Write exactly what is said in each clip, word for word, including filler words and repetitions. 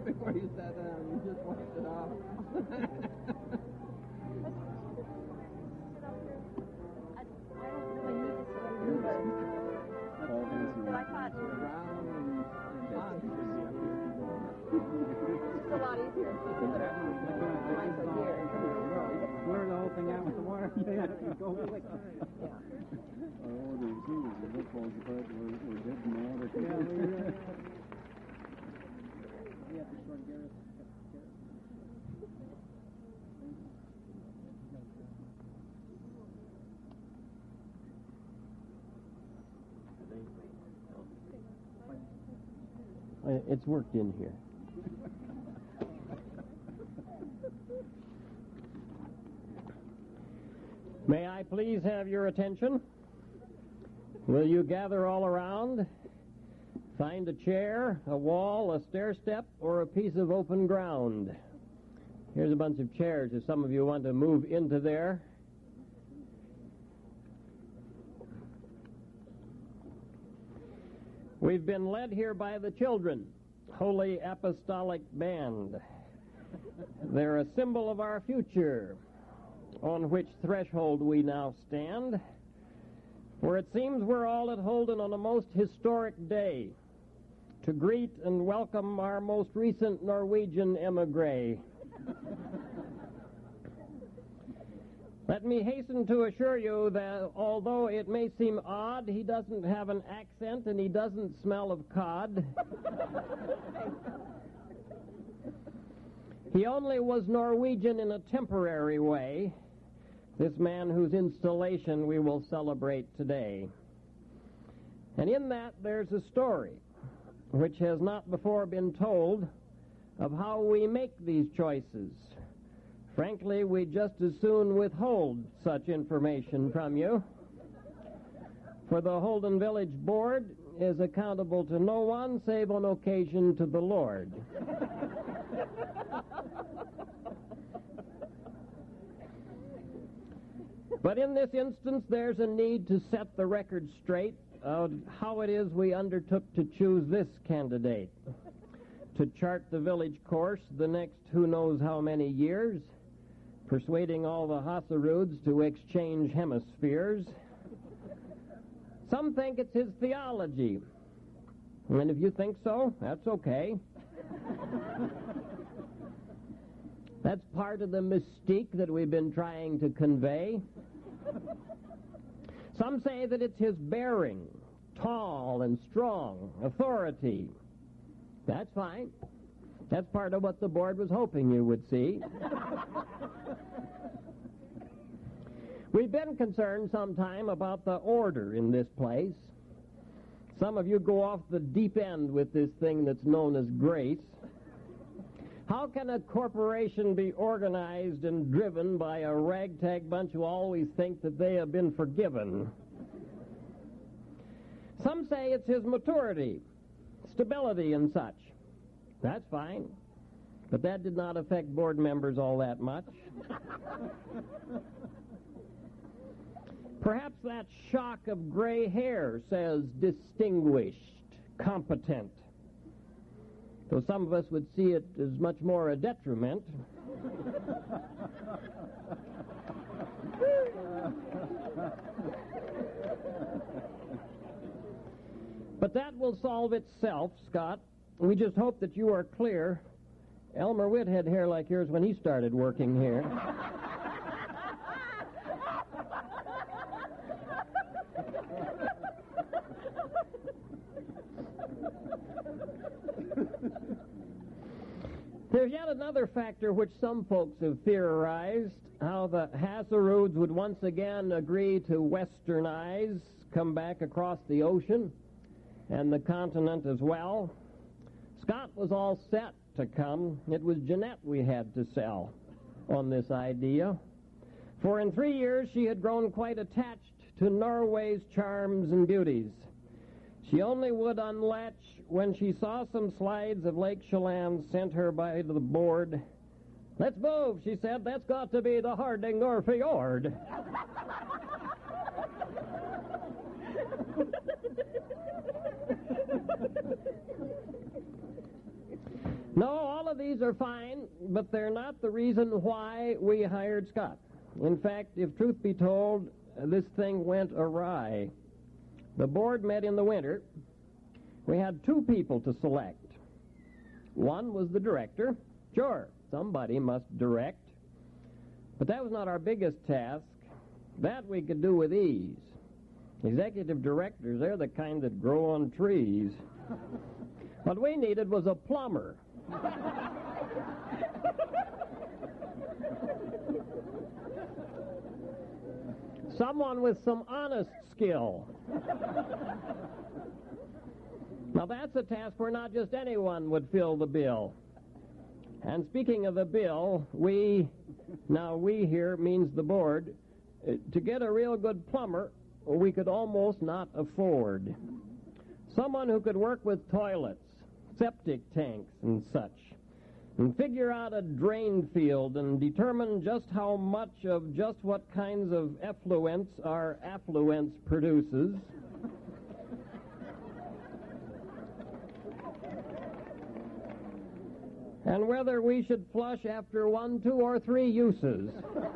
before you sat down. You just wiped it off. But I thought Round and, and fun. it's a lot easier if you put it once a year. Blur the whole thing out with the wire. Yeah, go quick. Yeah. Oh, the receivers, the book falls apart. We're, we're dead mad at the We have to short Garrett. It's worked in here. May I please have your attention? Will you gather all around? Find a chair, a wall, a stair step, or a piece of open ground. Here's a bunch of chairs if some of you want to move into there. We've been led here by the children, Holy Apostolic Band. They're a symbol of our future, on which threshold we now stand, for it seems we're all at Holden on a most historic day to greet and welcome our most recent Norwegian emigre. Let me hasten to assure you that although it may seem odd, he doesn't have an accent and he doesn't smell of cod. He only was Norwegian in a temporary way, this man whose installation we will celebrate today. And in that there's a story which has not before been told of how we make these choices. Frankly, we just as soon withhold such information from you, for the Holden Village Board is accountable to no one save on occasion to the Lord. But in this instance, there's a need to set the record straight of how it is we undertook to choose this candidate, to chart the village course the next who knows how many years, persuading all the Hasseruds to exchange hemispheres. Some think it's his theology, and if you think so, that's okay. That's part of the mystique that we've been trying to convey. Some say that it's his bearing, tall and strong, authority. That's fine. That's part of what the board was hoping you would see. We've been concerned sometime about the order in this place. Some of you go off the deep end with this thing that's known as grace. How can a corporation be organized and driven by a ragtag bunch who always think that they have been forgiven? Some say it's his maturity, stability and such. That's fine. But that did not affect board members all that much. Perhaps that shock of gray hair says distinguished, competent. Though some of us would see it as much more a detriment. But that will solve itself, Scott. We just hope that you are clear. Elmer Witt had hair like yours when he started working here. There's yet another factor which some folks have theorized, how the Hasseruds would once again agree to westernize, come back across the ocean, and the continent as well. Scott was all set to come. It was Jeanette we had to sell on this idea. For in three years she had grown quite attached to Norway's charms and beauties. She only would unlatch when she saw some slides of Lake Chelan sent her by the board. "Let's move," she said. "That's got to be the Hardanger Fjord." No, all these are fine, but they're not the reason why we hired Scott. In fact, if truth be told, this thing went awry. The board met in the winter. We had two people to select. One was the director. Sure, somebody must direct. But that was not our biggest task. That we could do with ease. Executive directors, they're the kind that grow on trees. What we needed was a plumber. Someone with some honest skill. Now that's a task where not just anyone would fill the bill. And speaking of the bill, we, now we here means the board, uh, to get a real good plumber, we could almost not afford. Someone who could work with toilets, septic tanks, and such, and figure out a drain field and determine just how much of just what kinds of effluents our affluence produces. And whether we should flush after one, two, or three uses.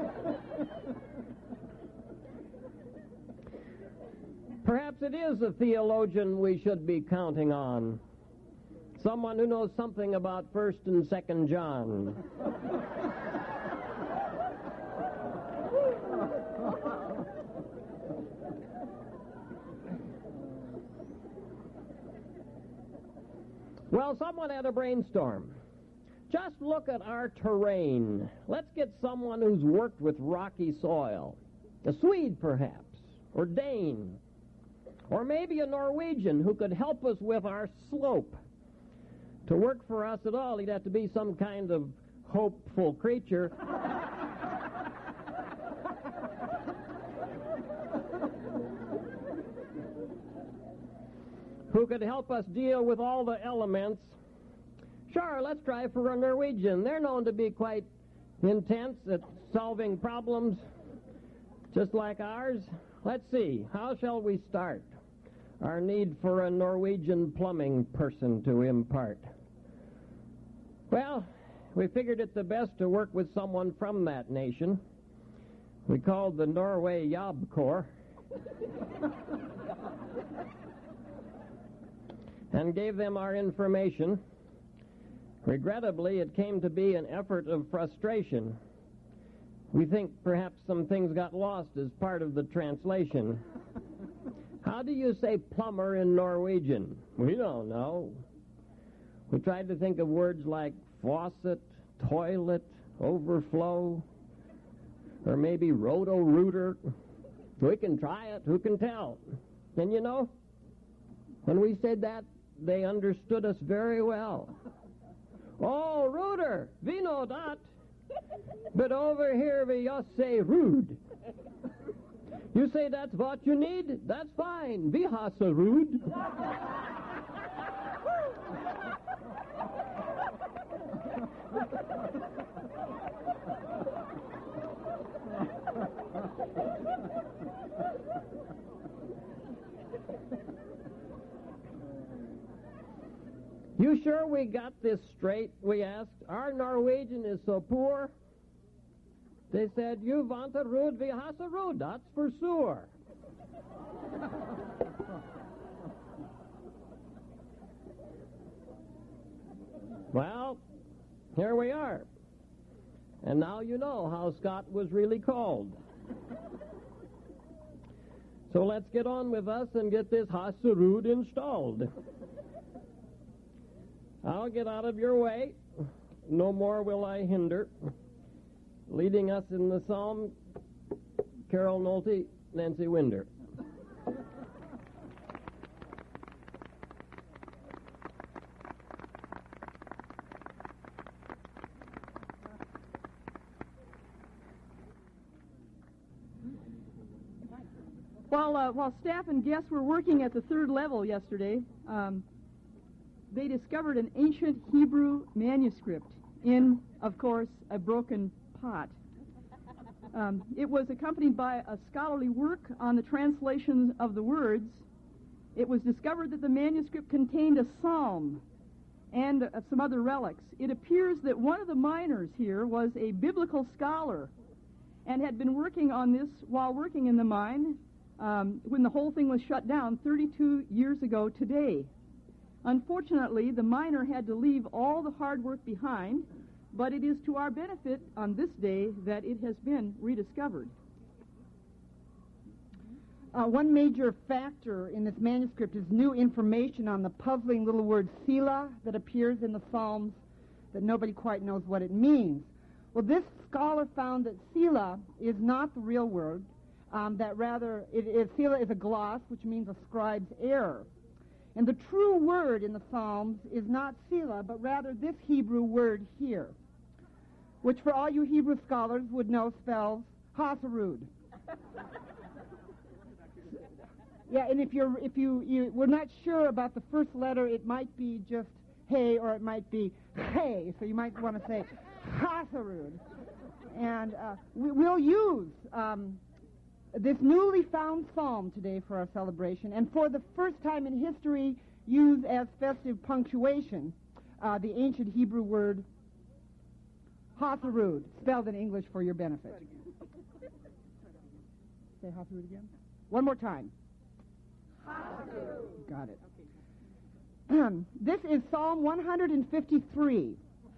Perhaps it is a theologian we should be counting on. Someone who knows something about First and Second John. Well, someone had a brainstorm. Just look at our terrain. Let's get someone who's worked with rocky soil. A Swede, perhaps, or Dane, or maybe a Norwegian who could help us with our slope. To work for us at all, he'd have to be some kind of hopeful creature. Who could help us deal with all the elements. Sure, let's try for a Norwegian. They're known to be quite intense at solving problems just like ours. Let's see, how shall we start? Our need for a Norwegian plumbing person to impart. Well, we figured it the best to work with someone from that nation. We called the Norway Job Corps. And gave them our information. Regrettably, it came to be an effort of frustration. We think perhaps some things got lost as part of the translation. How do you say plumber in Norwegian? We don't know. We tried to think of words like faucet, toilet, overflow, or maybe roto-rooter. We can try it. Who can tell? And you know, when we said that, they understood us very well. Oh, rooter, we know that. But over here we just say rude. You say that's what you need? That's fine. We have a rude. You sure we got this straight? We asked. Our Norwegian is so poor. They said, you want a rood, we has a rood. That's for sure. Well, here we are. And now you know how Scott was really called. So let's get on with us and get this Hasserud installed. I'll get out of your way. No more will I hinder. Leading us in the psalm, Carol Nolte, Nancy Winder. While, uh, while staff and guests were working at the third level yesterday, um, they discovered an ancient Hebrew manuscript in, of course, a broken pot. Um, it was accompanied by a scholarly work on the translation of the words. It was discovered that the manuscript contained a psalm and uh, some other relics. It appears that one of the miners here was a biblical scholar and had been working on this while working in the mine um, when the whole thing was shut down thirty-two years ago today. Unfortunately, the miner had to leave all the hard work behind, but it is to our benefit on this day that it has been rediscovered. Uh, one major factor in this manuscript is new information on the puzzling little word Selah that appears in the Psalms that nobody quite knows what it means. Well, this scholar found that Selah is not the real word, um, that rather it is, Selah is a gloss, which means a scribe's error. And the true word in the Psalms is not Selah, but rather this Hebrew word here, which for all you Hebrew scholars would know spells Hasarud. Yeah, and if you're if you you we're not sure about the first letter, it might be just hey or it might be hey, so you might want to say Hasarud. And uh, we, we'll use um, this newly found psalm today for our celebration, and for the first time in history, use as festive punctuation uh, the ancient Hebrew word Hasarud, spelled in English for your benefit. Say Hasarud again. One more time. Got it. This is Psalm one hundred fifty-three.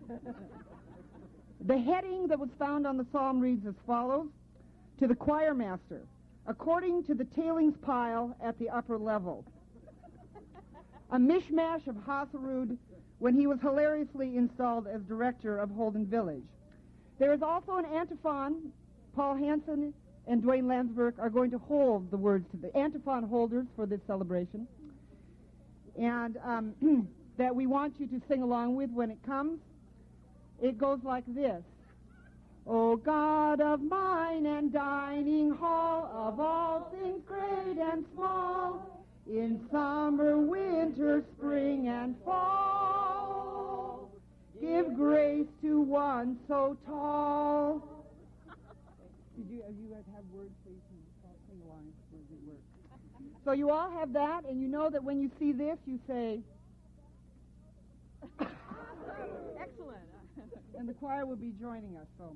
The heading that was found on the psalm reads as follows: to the choir master, according to the tailings pile at the upper level. A mishmash of Hasarud when he was hilariously installed as director of Holden Village. There is also an antiphon. Paul Hansen and Dwayne Landsberg are going to hold the words to the antiphon holders for this celebration, and um, that we want you to sing along with when it comes. It goes like this: O God of mine and dining hall, of all things great and small, in summer, winter, spring, and fall, give grace to one so tall. Did you, have you guys have words so you can sing along as it works? So you all have that, and you know that when you see this, you say, Excellent. and the choir will be joining us. So,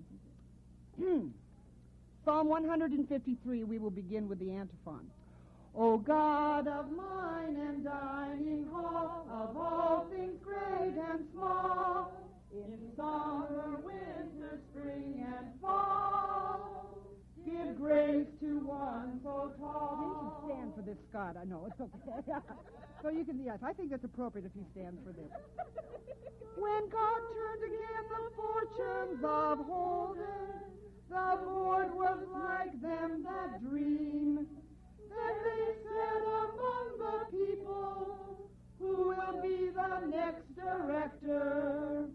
Psalm one hundred fifty-three, we will begin with the antiphon. O God of mine and dining hall, of all things great and small, in summer, winter, spring, and fall, give grace to one so tall. You should stand for this, Scott. I know, it's okay. So you can, yes, I think that's appropriate if you stand for this. When God turned again the fortunes of Holden, the Lord was like them that dream. Then they said among the people, who will be the next director?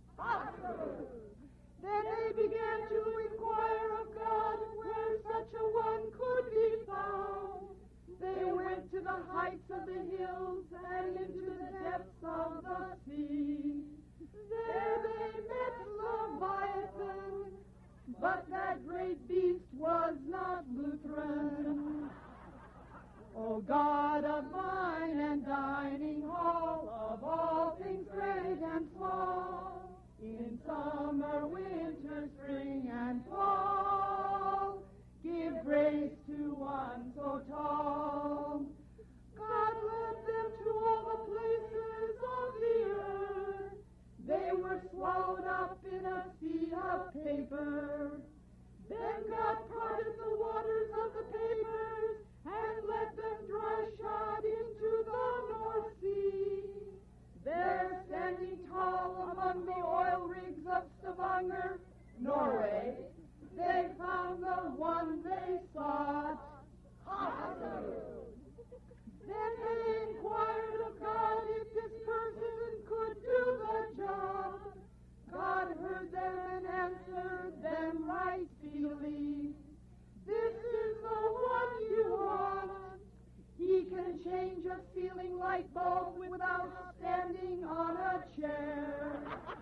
Then they began to inquire of God where such a one could be found. They went to the heights of the hills and into the depths of the sea. There they met Leviathan, but that great beast was not Lutheran. O God of mine and dining hall, of all things great and small, in summer, winter, spring, and fall, give grace to one so tall. God led them to all the places of the earth. They were swallowed up in a sea of paper. Then God parted the waters of the papers and let them dry shod into the North Sea. There, standing tall among the oil rigs of Stavanger, Norway, they found the one they sought, Hasarud. Then they inquired of God if this person could do the job. God heard them and answered them right speedily. This is the one you want. He can change a ceiling light bulb without standing on a chair.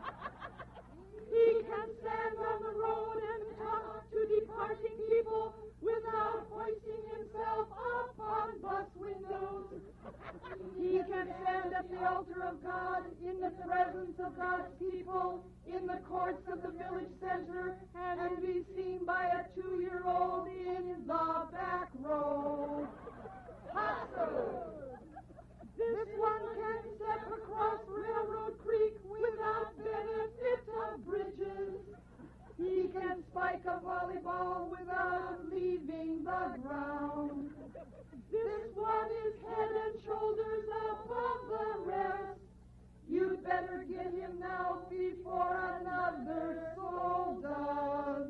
He can stand on the road and talk to departing people without hoisting himself up on bus windows. He can can stand at the altar of God, in the presence of God's people, in the courts of the village center, and be seen by a two-year-old in the back row. Hustle! This one can step across Railroad Creek without benefit of bridges. He can spike a volleyball without leaving the ground. This one is head and shoulders above the rest. You'd better get him now before another soul does.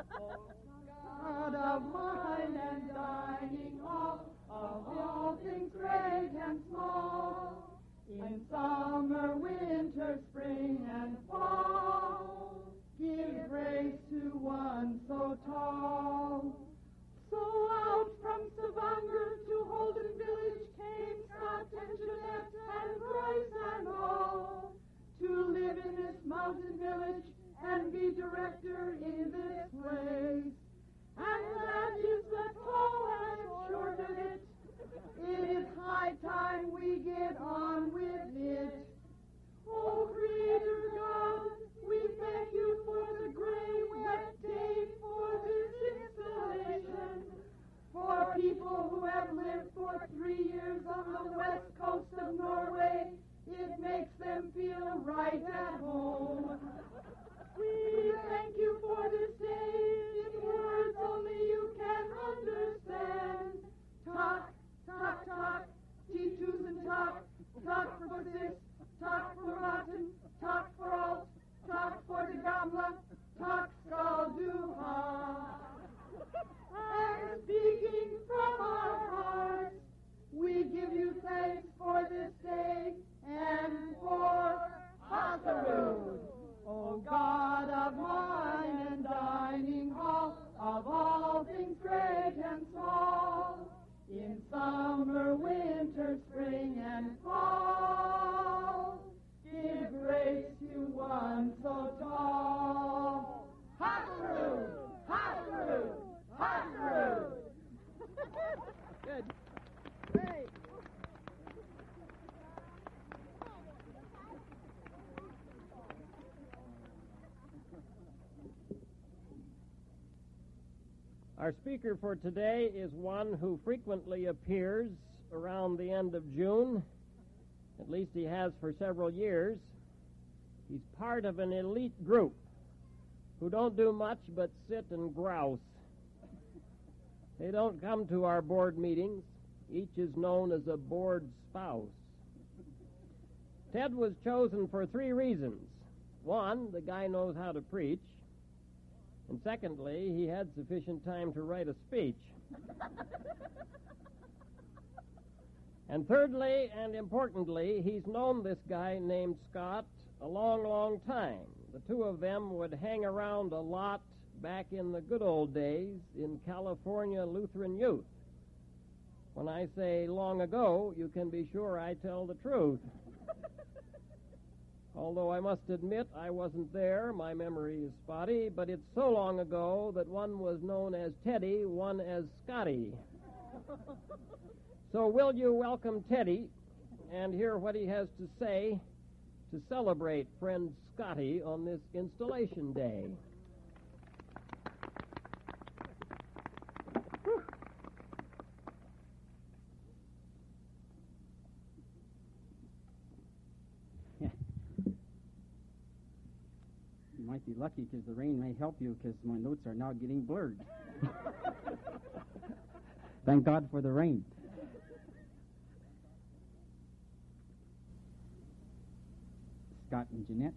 God of mine and dining hall, of all things great and small, in summer, winter, spring, and fall, give grace to one so tall. So out from Stavanger to Holden Village came Scott and Jeanette and Bryce and all, to live in this mountain village and be director in this place. And that is the tall and short of it. It is high time we get on with it. Oh, Creator God, we thank you for the gray, wet day for this installation. For people who have lived for three years on the west coast of Norway, it makes them feel right at home. We thank you for this day in words only you can understand. Talk, talk, talk, T-twos and talk, talk for this, talk for rotten, talk for alt, talk for the gamla, talk skal du ha. And speaking from our hearts, we give you thanks for this day and for Hasarud. O God of mine and dining hall, of all things great and small, in summer, winter, spring, and fall, give grace to one so tall. Hasarud! Hasarud! Hasarud! Good. Great. Our speaker for today is one who frequently appears around the end of June. At least he has for several years. He's part of an elite group who don't do much but sit and grouse. They don't come to our board meetings. Each is known as a board spouse. Ted was chosen for three reasons. One, the guy knows how to preach. And secondly, he had sufficient time to write a speech. And thirdly, and importantly, he's known this guy named Scott a long, long time. The two of them would hang around a lot back in the good old days in California Lutheran youth. When I say long ago, you can be sure I tell the truth. Although I must admit I wasn't there, my memory is spotty, but it's so long ago that one was known as Teddy, one as Scotty. So will you welcome Teddy and hear what he has to say to celebrate friend Scotty on this installation day? You might be lucky because the rain may help you because my notes are now getting blurred. Thank God for the rain. Scott and Jeanette,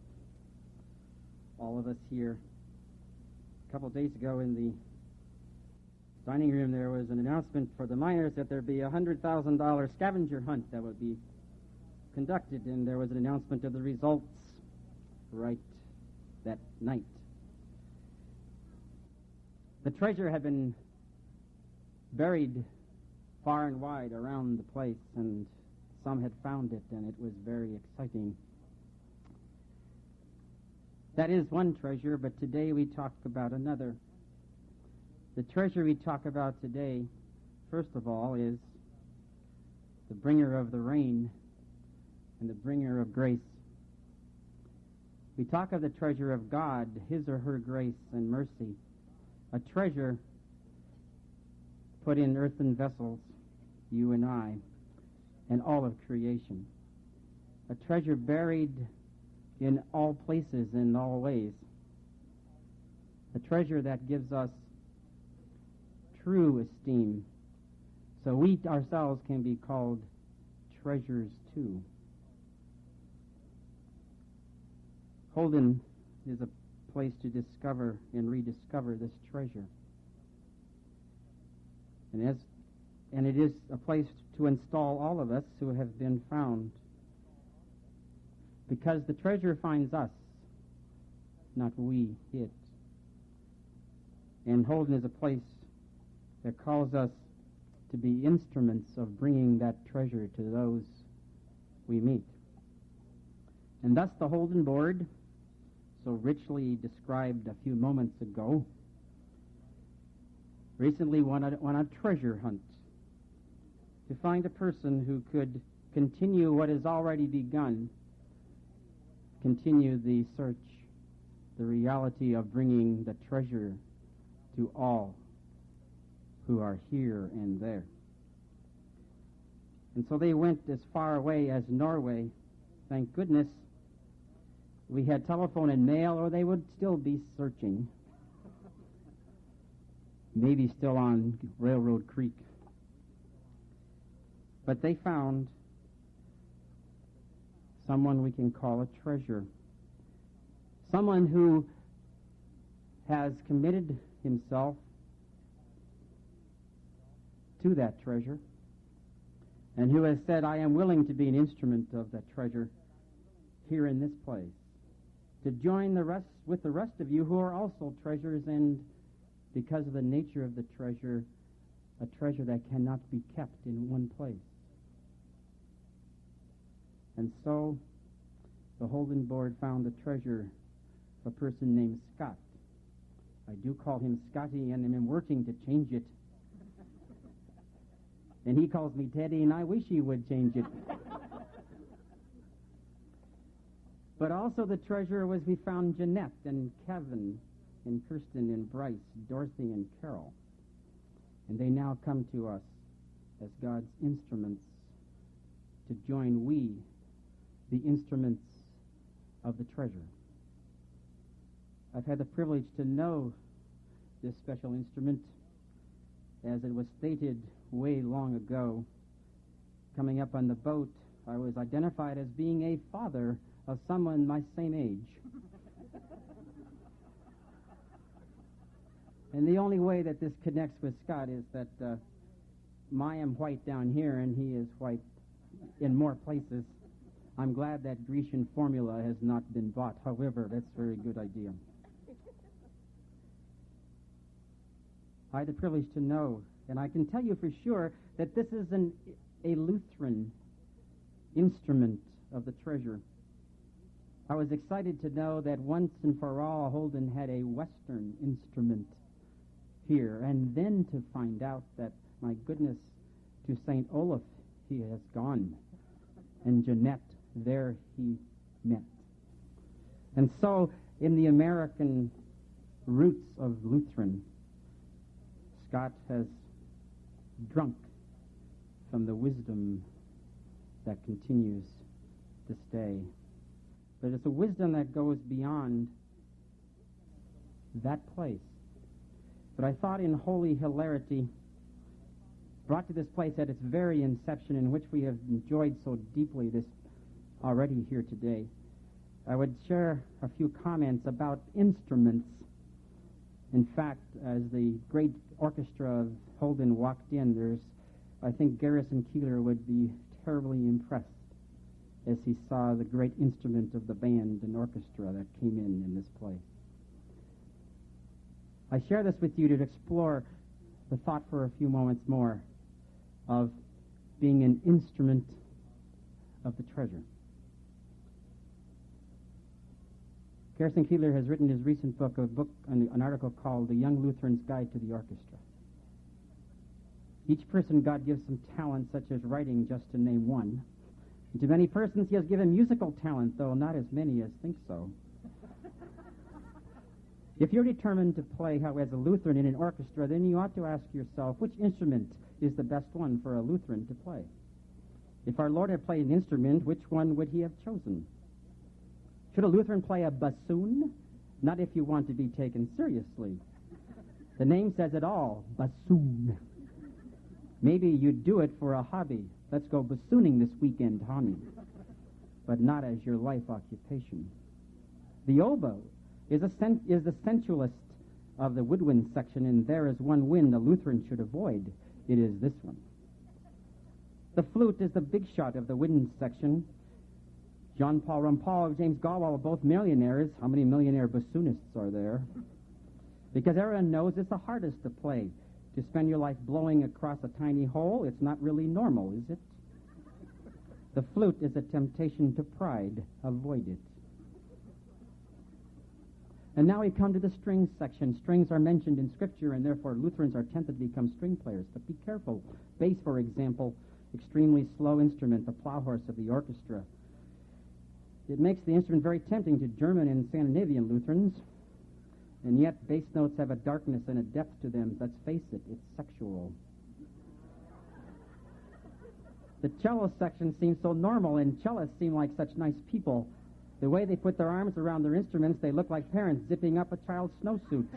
all of us here. A couple of days ago in the dining room there was an announcement for the miners that there'd be a one hundred thousand dollars scavenger hunt that would be conducted, and there was an announcement of the results right that night. The treasure had been buried far and wide around the place, and some had found it, and it was very exciting. That is one treasure, but today we talk about another. The treasure we talk about today, first of all, is the bringer of the rain, and the bringer of grace. We talk of the treasure of God, his or her grace and mercy, a treasure put in earthen vessels, you and I, and all of creation, a treasure buried in all places in all ways, a treasure that gives us true esteem, so we ourselves can be called treasures too. Holden is a place to discover and rediscover this treasure. And, as, and it is a place to install all of us who have been found. Because the treasure finds us, not we it. And Holden is a place that calls us to be instruments of bringing that treasure to those we meet. And thus the Holden Board, so richly described a few moments ago, recently went on, went on a treasure hunt to find a person who could continue what has already begun, continue the search, the reality of bringing the treasure to all who are here and there. And so they went as far away as Norway. Thank goodness we had telephone and mail, or they would still be searching. Maybe still on Railroad Creek. But they found someone we can call a treasure. Someone who has committed himself to that treasure, and who has said, I am willing to be an instrument of that treasure here in this place, to join the rest with the rest of you who are also treasures, and because of the nature of the treasure, a treasure that cannot be kept in one place. And so the Holden Board found a treasure, a person named Scott. I do call him Scotty, and I'm working to change it. And he calls me Teddy, and I wish he would change it. But also the treasure was we found Jeanette and Kevin and Kirsten and Bryce, Dorothy and Carol. And they now come to us as God's instruments to join we, the instruments of the treasure. I've had the privilege to know this special instrument, as it was stated way long ago. Coming up on the boat, I was identified as being a father of someone my same age. And the only way that this connects with Scott is that uh, I am white down here and he is white in more places. I'm glad that Grecian formula has not been bought. However, that's a very good idea. I had the privilege to know, and I can tell you for sure, that this is an, a Lutheran instrument of the treasure. I was excited to know that once and for all Holden had a Western instrument here, and then to find out that, my goodness, to Saint Olaf he has gone, and Jeanette, there he met. And so, in the American roots of Lutheran, Scott has drunk from the wisdom that continues to stay. But it's a wisdom that goes beyond that place. But I thought in holy hilarity, brought to this place at its very inception, in which we have enjoyed so deeply this already here today, I would share a few comments about instruments. In fact, as the great orchestra of Holden walked in, there's, I think Garrison Keillor would be terribly impressed as he saw the great instrument of the band and orchestra that came in in this place. I share this with you to explore the thought for a few moments more of being an instrument of the treasure. Garrison Keillor has written his recent book, a book, an, an article called The Young Lutheran's Guide to the Orchestra. Each person God gives some talent, such as writing, just to name one. To many persons he has given musical talent, though not as many as think so. If you're determined to play how as a Lutheran in an orchestra, then you ought to ask yourself, which instrument is the best one for a Lutheran to play? If our Lord had played an instrument, which one would he have chosen? Should a Lutheran play a bassoon? Not if you want to be taken seriously. The name says it all, bassoon. Maybe you'd do it for a hobby. Let's go bassooning this weekend, honey. But not as your life occupation. The oboe is, a sen- is the sensualist of the woodwind section, and there is one wind a Lutheran should avoid. It is this one. The flute is the big shot of the wind section. John Paul Rumpal, James Galwal are both millionaires. How many millionaire bassoonists are there? Because everyone knows it's the hardest to play. To spend your life blowing across a tiny hole, it's not really normal, is it? The flute is a temptation to pride. Avoid it. And now we come to the strings section. Strings are mentioned in Scripture, and therefore Lutherans are tempted to become string players. But be careful. Bass, for example, extremely slow instrument, the plow horse of the orchestra. It makes the instrument very tempting to German and Scandinavian Lutherans, and yet bass notes have a darkness and a depth to them. Let's face it, it's sexual. The cello section seems so normal, and cellists seem like such nice people. The way they put their arms around their instruments, they look like parents zipping up a child's snowsuit.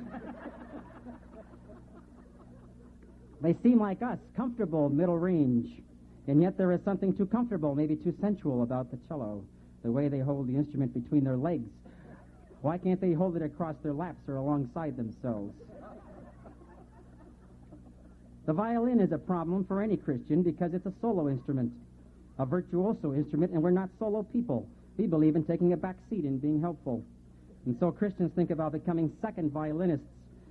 They seem like us, comfortable, middle range, and yet there is something too comfortable, maybe too sensual about the cello. The way they hold the instrument between their legs. Why can't they hold it across their laps or alongside themselves? The violin is a problem for any Christian because it's a solo instrument, a virtuoso instrument, and we're not solo people. We believe in taking a back seat and being helpful. And so Christians think about becoming second violinists.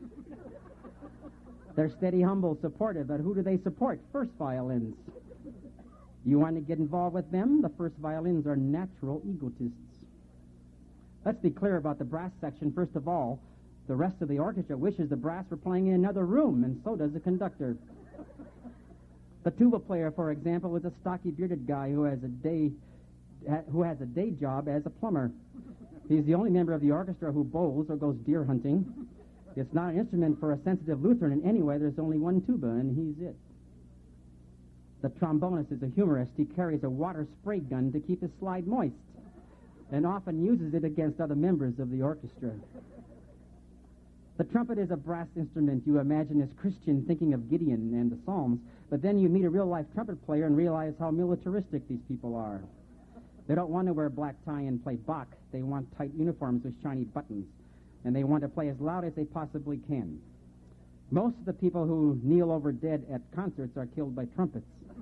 They're steady, humble, supportive, but who do they support? First violins. You want to get involved with them? The first violins are natural egotists. Let's be clear about the brass section. First of all, the rest of the orchestra wishes the brass were playing in another room, and so does the conductor. The tuba player, for example, is a stocky, bearded guy who has a day who has a day job as a plumber. He's the only member of the orchestra who bowls or goes deer hunting. It's not an instrument for a sensitive Lutheran in any way. There's only one tuba, and he's it. The trombonist is a humorist. He carries a water spray gun to keep his slide moist, and often uses it against other members of the orchestra. The trumpet is a brass instrument you imagine as Christian, thinking of Gideon and the Psalms, but then you meet a real-life trumpet player and realize how militaristic these people are. They don't want to wear black tie and play Bach. They want tight uniforms with shiny buttons, and they want to play as loud as they possibly can. Most of the people who kneel over dead at concerts are killed by trumpets.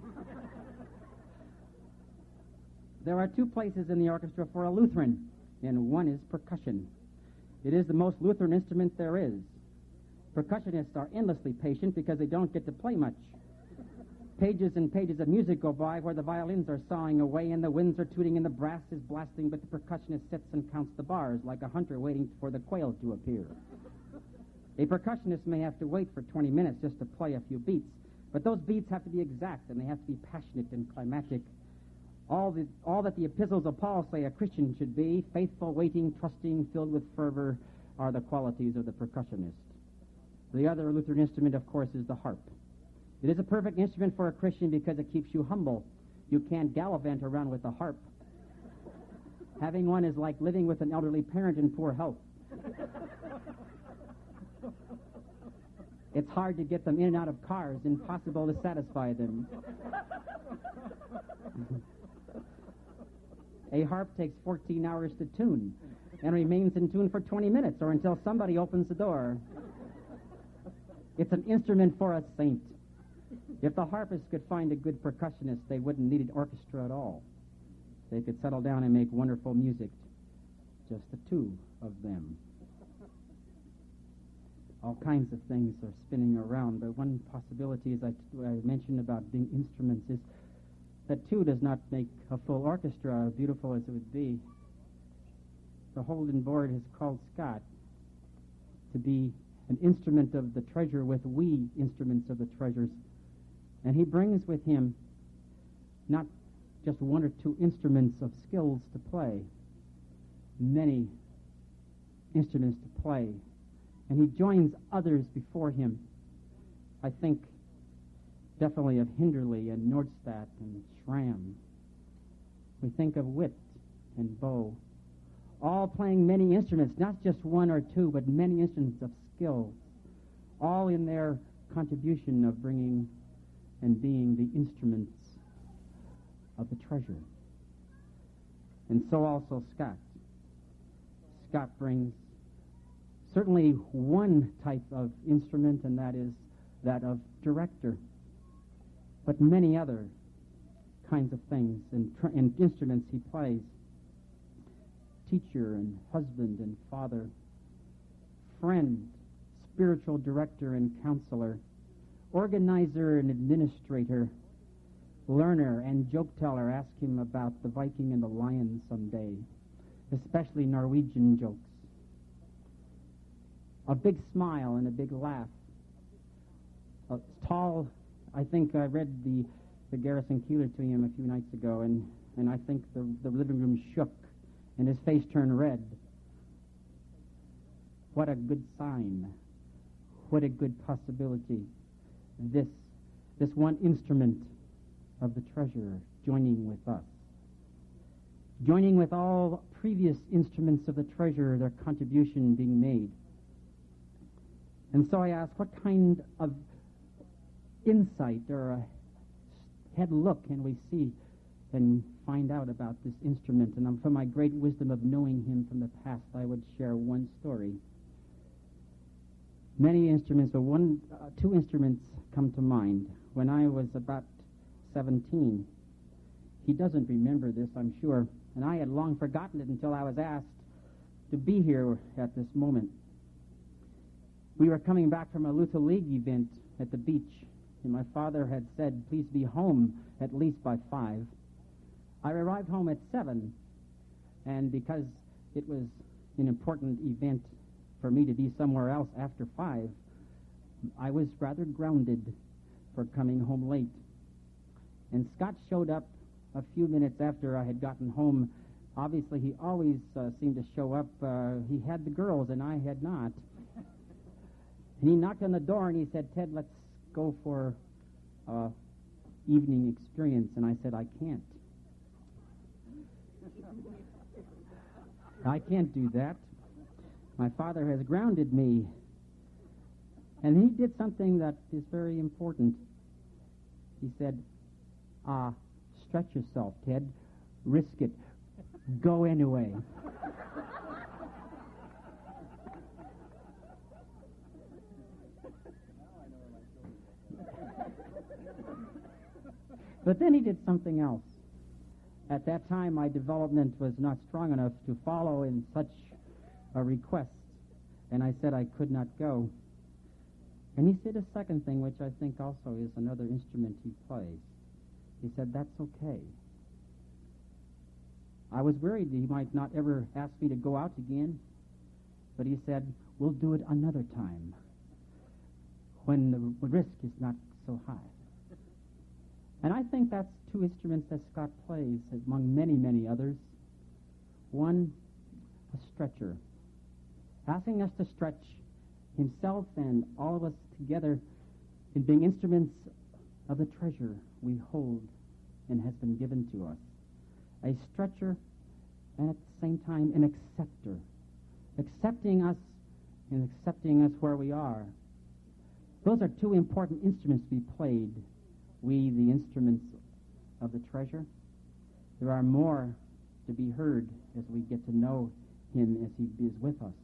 There are two places in the orchestra for a Lutheran, and one is percussion. It is the most Lutheran instrument there is. Percussionists are endlessly patient because they don't get to play much. Pages and pages of music go by where the violins are sawing away and the winds are tooting and the brass is blasting, but the percussionist sits and counts the bars like a hunter waiting for the quail to appear. A percussionist may have to wait for twenty minutes just to play a few beats, but those beats have to be exact and they have to be passionate and climactic. All, the, all that the epistles of Paul say a Christian should be, faithful, waiting, trusting, filled with fervor, are the qualities of the percussionist. The other Lutheran instrument, of course, is the harp. It is a perfect instrument for a Christian because it keeps you humble. You can't gallivant around with a harp. Having one is like living with an elderly parent in poor health. It's hard to get them in and out of cars, impossible to satisfy them. A harp takes fourteen hours to tune and remains in tune for twenty minutes or until somebody opens the door. It's an instrument for a saint. If the harpists could find a good percussionist, they wouldn't need an orchestra at all. They could settle down and make wonderful music, just the two of them. All kinds of things are spinning around, but one possibility, as I, I mentioned about being instruments, is that two does not make a full orchestra, beautiful as it would be. The Holden Board has called Scott to be an instrument of the treasure with we instruments of the treasures. And he brings with him not just one or two instruments of skills to play. Many instruments to play. And he joins others before him. I think definitely of Hinderley and Nordstadt and Schramm. We think of Witt and Bow, all playing many instruments, not just one or two, but many instruments of skill, all in their contribution of bringing and being the instruments of the treasure. And so also Scott. Scott brings certainly one type of instrument, and that is that of director, but many other kinds of things and, tr- and instruments he plays. Teacher and husband and father, friend, spiritual director and counselor, organizer and administrator, learner and joke teller. Ask him about the Viking and the lion someday, especially Norwegian jokes. A big smile and a big laugh. A tall, I think I read the, the Garrison Keeler to him a few nights ago, and, and I think the, the living room shook and his face turned red. What a good sign. What a good possibility. This, this one instrument of the treasure joining with us. Joining with all previous instruments of the treasure, their contribution being made. And so I ask, what kind of insight or a head look can we see and find out about this instrument? And from my great wisdom of knowing him from the past, I would share one story. Many instruments, but one, uh, two instruments come to mind. When I was about seventeen, he doesn't remember this, I'm sure, and I had long forgotten it until I was asked to be here at this moment. We were coming back from a Luther League event at the beach, and my father had said, please be home at least by five. I arrived home at seven, and because it was an important event for me to be somewhere else after five, I was rather grounded for coming home late. And Scott showed up a few minutes after I had gotten home. Obviously, he always uh, seemed to show up. Uh, he had the girls, and I had not. And he knocked on the door, and he said, Ted, let's go for uh, evening experience. And I said, I can't. I can't do that. My father has grounded me. And he did something that is very important. He said, ah, stretch yourself, Ted. Risk it. Go anyway. But then he did something else. At that time, my development was not strong enough to follow in such a request, and I said I could not go. And he did a second thing, which I think also is another instrument he plays. He said, that's okay. I was worried that he might not ever ask me to go out again, but he said, we'll do it another time, when the risk is not so high. And I think that's two instruments that Scott plays among many, many others. One, a stretcher, asking us to stretch himself and all of us together in being instruments of the treasure we hold and has been given to us. A stretcher and at the same time an acceptor, accepting us and accepting us where we are. Those are two important instruments to be played. We, the instruments of the treasure. There are more to be heard as we get to know him as he is with us.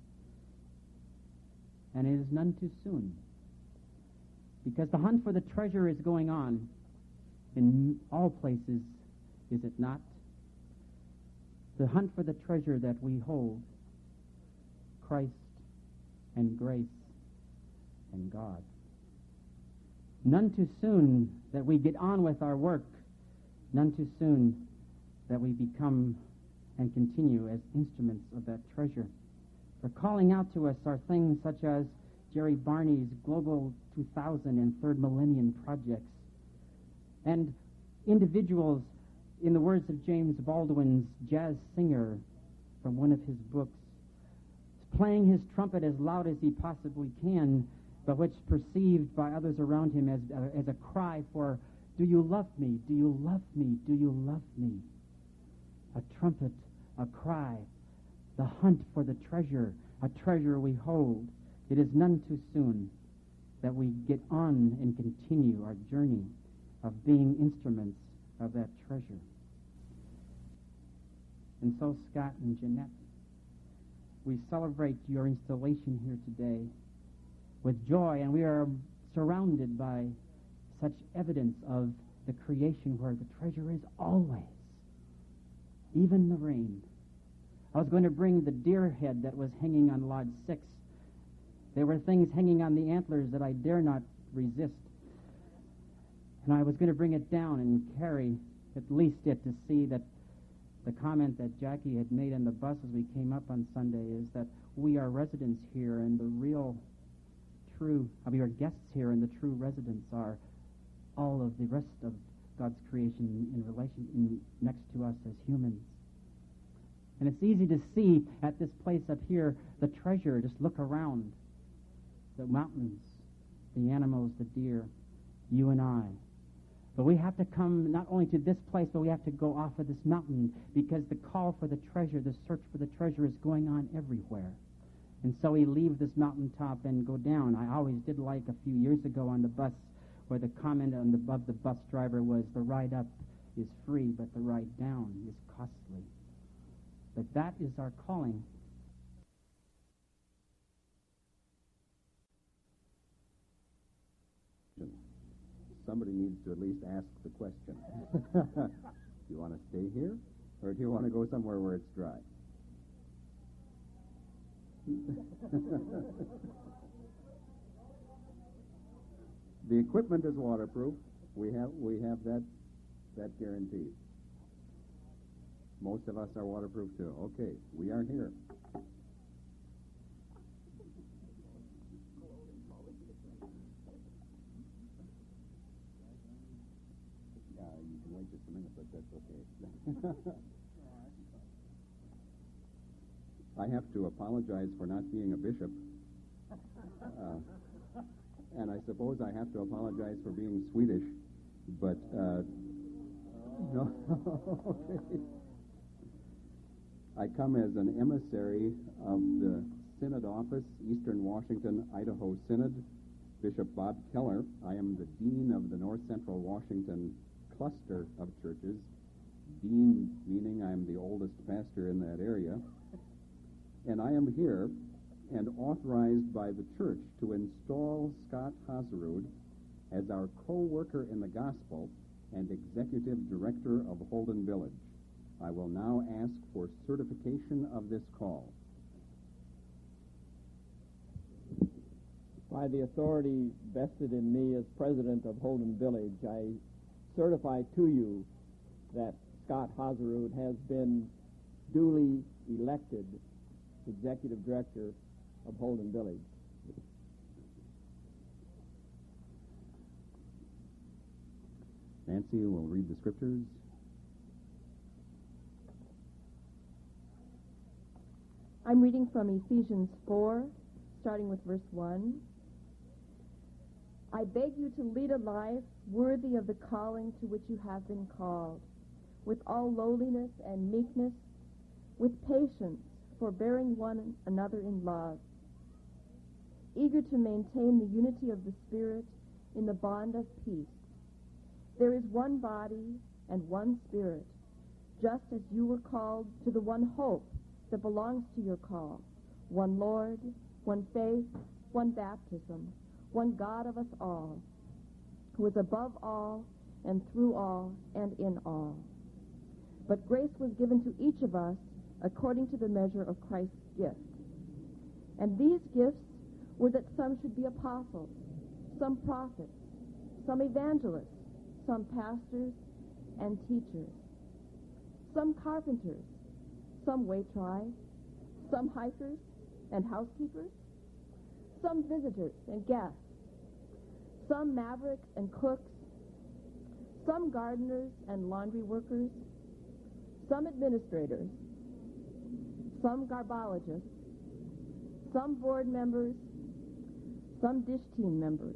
And it is none too soon, because the hunt for the treasure is going on in all places, is it not? The hunt for the treasure that we hold, Christ and grace and God. None too soon that we get on with our work. None too soon that we become and continue as instruments of that treasure. For calling out to us are things such as Jerry Barney's Global two thousand and Third Millennium projects, and individuals in the words of James Baldwin's jazz singer from one of his books, playing his trumpet as loud as he possibly can, but which perceived by others around him as, uh, as a cry for, do you love me? Do you love me? Do you love me? A trumpet, a cry, the hunt for the treasure, a treasure we hold. It is none too soon that we get on and continue our journey of being instruments of that treasure. And so, Scott and Jeanette, we celebrate your installation here today with joy, and we are surrounded by such evidence of the creation where the treasure is always, even the rain. I was going to bring the deer head that was hanging on Lodge six. There were things hanging on the antlers that I dare not resist. And I was going to bring it down and carry at least it to see that the comment that Jackie had made on the bus as we came up on Sunday is that we are residents here, and the real, true, I mean, our guests here, and the true residents are all of the rest of God's creation in relation in, next to us as humans. And it's easy to see at this place up here the treasure. Just look around. The mountains, the animals, the deer, you and I. But we have to come not only to this place, but we have to go off of this mountain, because the call for the treasure, the search for the treasure is going on everywhere. And so we leave this mountaintop and go down. I always did like a few years ago on the bus where the comment on the, above the bus driver was, the ride up is free, but the ride down is costly. But that is our calling. Somebody needs to at least ask the question. Do you want to stay here, or do you want to go somewhere where it's dry? The equipment is waterproof. We have we have that that guaranteed. Most of us are waterproof too. Okay, we aren't here. Yeah, you can wait just a minute, but that's okay. I have to apologize for not being a bishop. Uh, and I suppose I have to apologize for being Swedish, but uh, no. Okay. I come as an emissary of the Synod Office, Eastern Washington, Idaho Synod, Bishop Bob Keller. I am the Dean of the North Central Washington cluster of churches. Dean meaning I'm the oldest pastor in that area. And I am here and authorized by the church to install Scott Haserud as our co-worker in the gospel and executive director of Holden Village. I will now ask for certification of this call. By the authority vested in me as president of Holden Village, I certify to you that Scott Haserud has been duly elected executive director of Holden Village. Nancy will read the scriptures. I'm reading from Ephesians four, starting with verse one. I beg you to lead a life worthy of the calling to which you have been called, with all lowliness and meekness, with patience, forbearing one another in love, eager to maintain the unity of the Spirit in the bond of peace. There is one body and one Spirit, just as you were called to the one hope that belongs to your call, one Lord, one faith, one baptism, one God of us all, who is above all and through all and in all. But grace was given to each of us according to the measure of Christ's gift. And these gifts were that some should be apostles, some prophets, some evangelists, some pastors and teachers, some carpenters, some waitrides, some hikers and housekeepers, some visitors and guests, some mavericks and cooks, some gardeners and laundry workers, some administrators, some garbologists, some board members, some dish team members,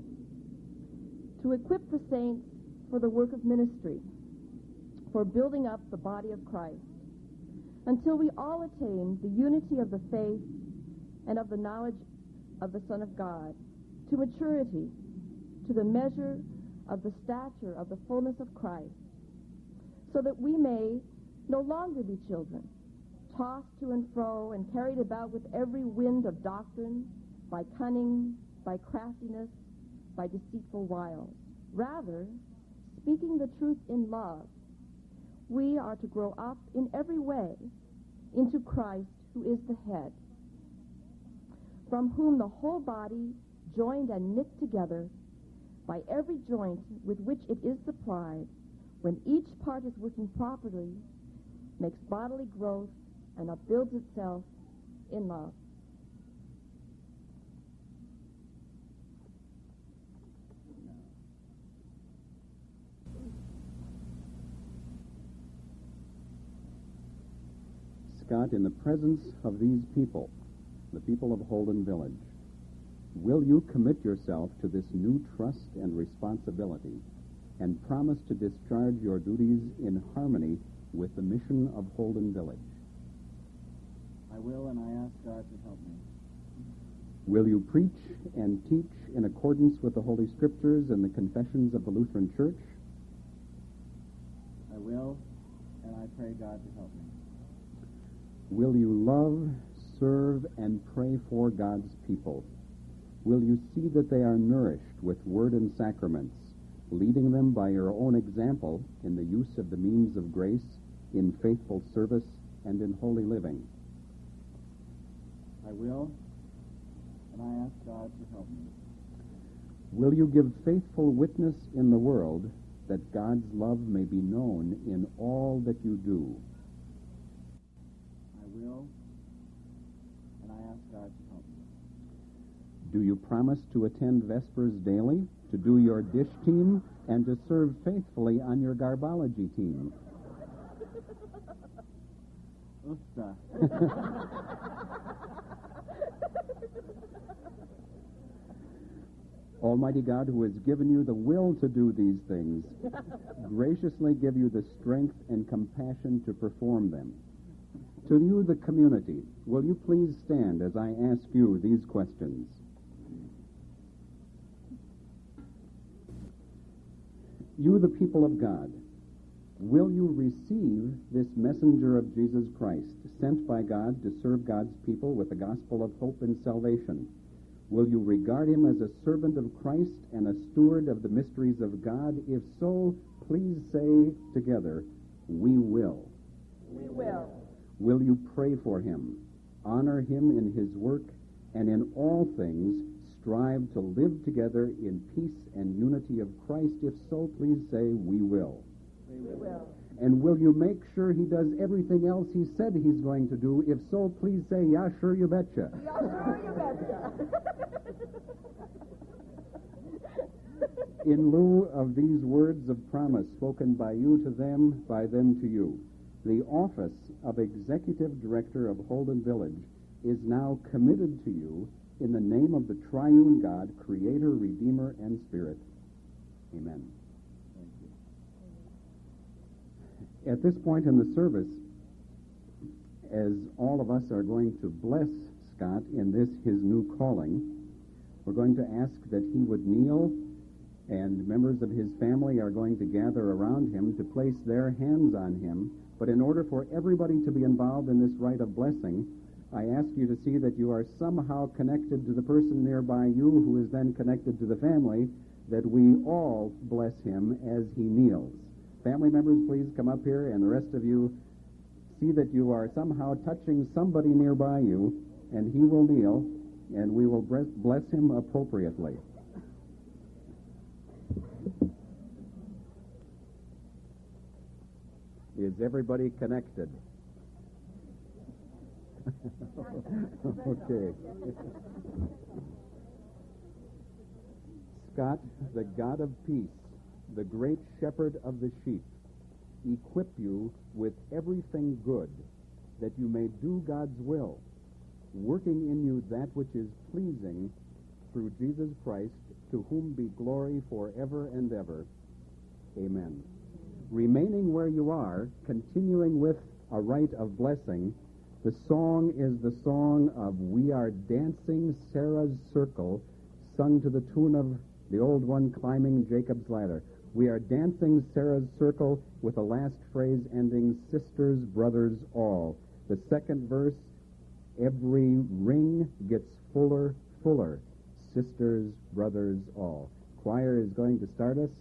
to equip the saints for the work of ministry, for building up the body of Christ, until we all attain the unity of the faith and of the knowledge of the Son of God, to maturity, to the measure of the stature of the fullness of Christ, so that we may no longer be children, tossed to and fro and carried about with every wind of doctrine, by cunning, by craftiness, by deceitful wiles. Rather, speaking the truth in love, we are to grow up in every way into Christ, who is the head, from whom the whole body, joined and knit together by every joint with which it is supplied, when each part is working properly, makes bodily growth and upbuilds itself in love. Scott, in the presence of these people, the people of Holden Village, will you commit yourself to this new trust and responsibility and promise to discharge your duties in harmony with the mission of Holden Village? I will, and I ask God to help me. Will you preach and teach in accordance with the Holy Scriptures and the confessions of the Lutheran Church? I will, and I pray God to help me. Will you love, serve, and pray for God's people? Will you see that they are nourished with word and sacraments, leading them by your own example in the use of the means of grace, in faithful service, and in holy living? I will, and I ask God to help me. Will you give faithful witness in the world that God's love may be known in all that you do? I will, and I ask God to help me. Do you promise to attend Vespers daily, to do your dish team, and to serve faithfully on your garbology team? Usta. Almighty God, who has given you the will to do these things, graciously give you the strength and compassion to perform them. To you, the community, will you please stand as I ask you these questions? You, the people of God, will you receive this messenger of Jesus Christ, sent by God to serve God's people with the gospel of hope and salvation? Will you regard him as a servant of Christ and a steward of the mysteries of God? If so, please say together, we will. We will. Will you pray for him, honor him in his work, and in all things strive to live together in peace and unity of Christ? If so, please say, we will. We will. And will you make sure he does everything else he said he's going to do? If so, please say, yeah, sure, you betcha. Yeah, sure, you betcha. In lieu of these words of promise spoken by you to them, by them to you, the office of Executive Director of Holden Village is now committed to you in the name of the triune God, Creator, Redeemer, and Spirit. Amen. At this point in the service, as all of us are going to bless Scott in this, his new calling, we're going to ask that he would kneel, and members of his family are going to gather around him to place their hands on him. But in order for everybody to be involved in this rite of blessing, I ask you to see that you are somehow connected to the person nearby you who is then connected to the family, that we all bless him as he kneels. Family members, please come up here, and the rest of you see that you are somehow touching somebody nearby you, and he will kneel, and we will bless him appropriately. Is everybody connected? Okay. Scott, the God of peace, the great shepherd of the sheep, equip you with everything good, that you may do God's will, working in you that which is pleasing through Jesus Christ, to whom be glory forever and ever. Amen. Remaining where you are, continuing with a rite of blessing, the song is the song of We Are Dancing Sarah's Circle, sung to the tune of the old one, Climbing Jacob's Ladder. We are dancing Sarah's circle with the last phrase ending, sisters, brothers, all. The second verse, every ring gets fuller, fuller. Sisters, brothers, all. Choir is going to start us.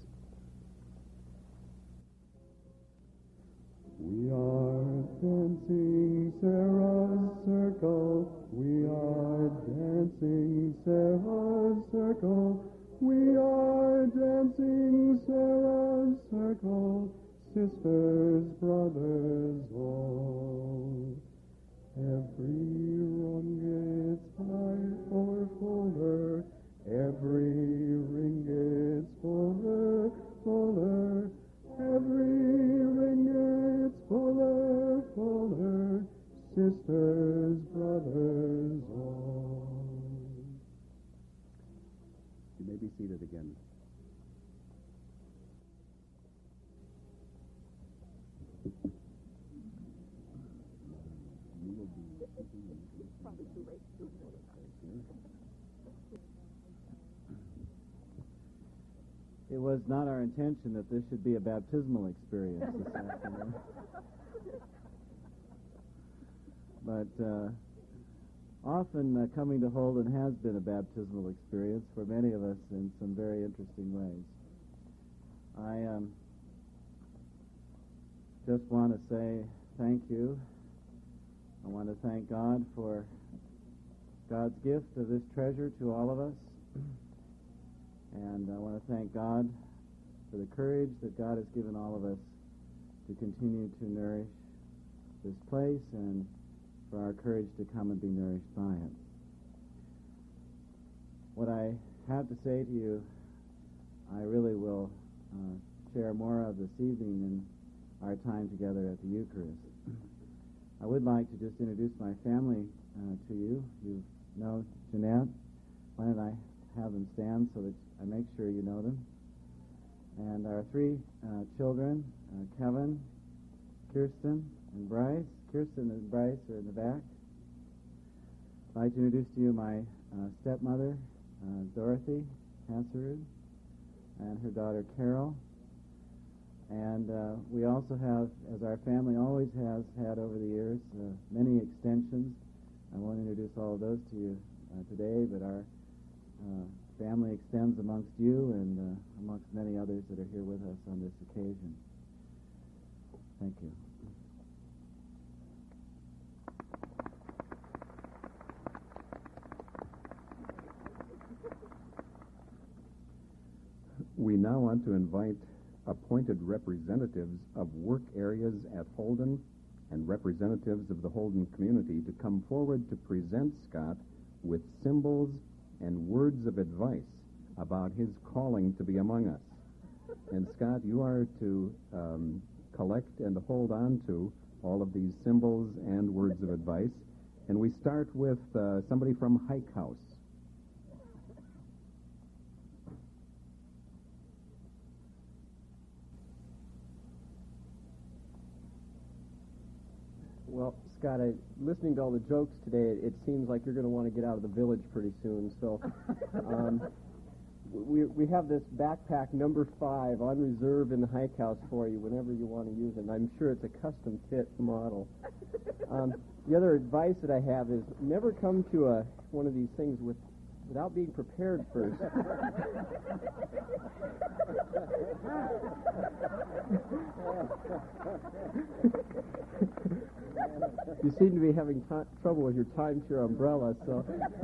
We are dancing Sarah's circle. We are dancing Sarah's circle. We are dancing Sarah's circle, sisters, brothers, all. Every rung gets high or fuller, every ring gets fuller, fuller, every ring gets fuller, fuller, sisters, brothers, all. You may be seated again. It was not our intention that this should be a baptismal experience this afternoon. But uh, often uh, coming to Holden has been a baptismal experience for many of us in some very interesting ways. I um, just want to say thank you. I want to thank God for God's gift of this treasure to all of us. And I want to thank God for the courage that God has given all of us to continue to nourish this place and for our courage to come and be nourished by it. What I have to say to you, I really will uh, share more of this evening in our time together at the Eucharist. I would like to just introduce my family uh, to you. You know Jeanette. Why don't I have them stand so that I make sure you know them. And our three uh, children, uh, Kevin, Kirsten, and Bryce. Kirsten and Bryce are in the back. I'd like to introduce to you my uh, stepmother, uh, Dorothy Hasserud, and her daughter, Carol. And uh, we also have, as our family always has had over the years, uh, many extensions. I won't introduce all of those to you uh, today, but our uh, family extends amongst you and uh, amongst many others that are here with us on this occasion. Thank you. We now want to invite appointed representatives of work areas at Holden and representatives of the Holden community to come forward to present Scott with symbols and words of advice about his calling to be among us. And Scott, you are to um, collect and hold on to all of these symbols and words of advice. And we start with uh, somebody from Hike House. Well, Scott, I, listening to all the jokes today, it, it seems like you're going to want to get out of the village pretty soon. So um, we we have this backpack number five on reserve in the Hike House for you whenever you want to use it. And I'm sure it's a custom fit model. Um, the other advice that I have is never come to a one of these things with without being prepared first. You seem to be having t- trouble with your timeshare umbrella, so...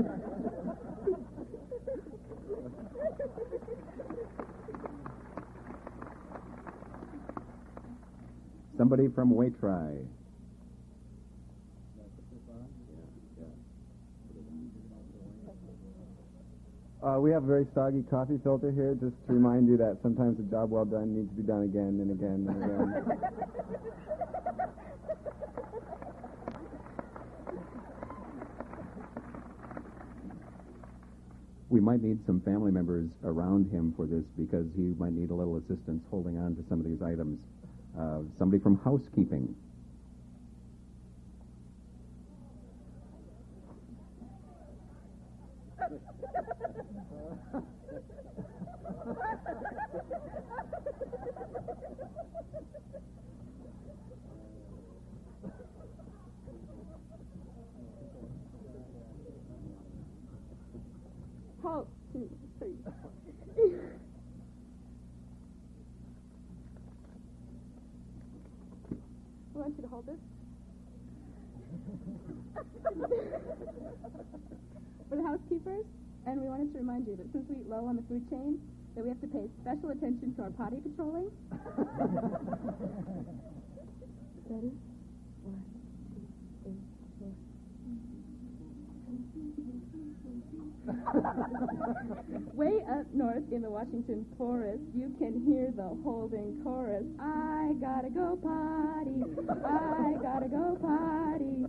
Somebody from Waitrye. Uh, we have a very soggy coffee filter here, just to remind you that sometimes a job well done needs to be done again and again and again. We might need some family members around him for this because he might need a little assistance holding on to some of these items. Uh, somebody from housekeeping. Hold, two, three. I want you to hold this. We're the housekeepers, and we wanted to remind you that since we eat low on the food chain, that we have to pay special attention to our potty patrolling. Ready? One, two, three, four. Way up north in the Washington forest, you can hear the holding chorus. I gotta go potty. I gotta go potty.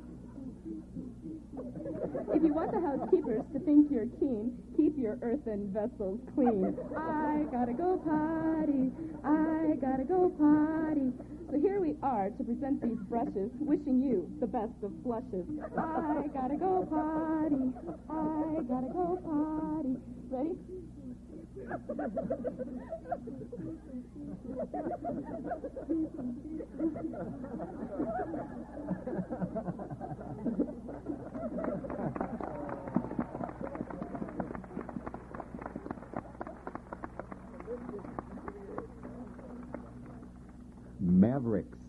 If you want the housekeepers to think you're keen, keep your earthen vessels clean. I gotta go potty. I gotta go potty. So here we are to present these brushes, wishing you the best of flushes. I gotta go potty. I gotta go potty. Ready? Mavericks.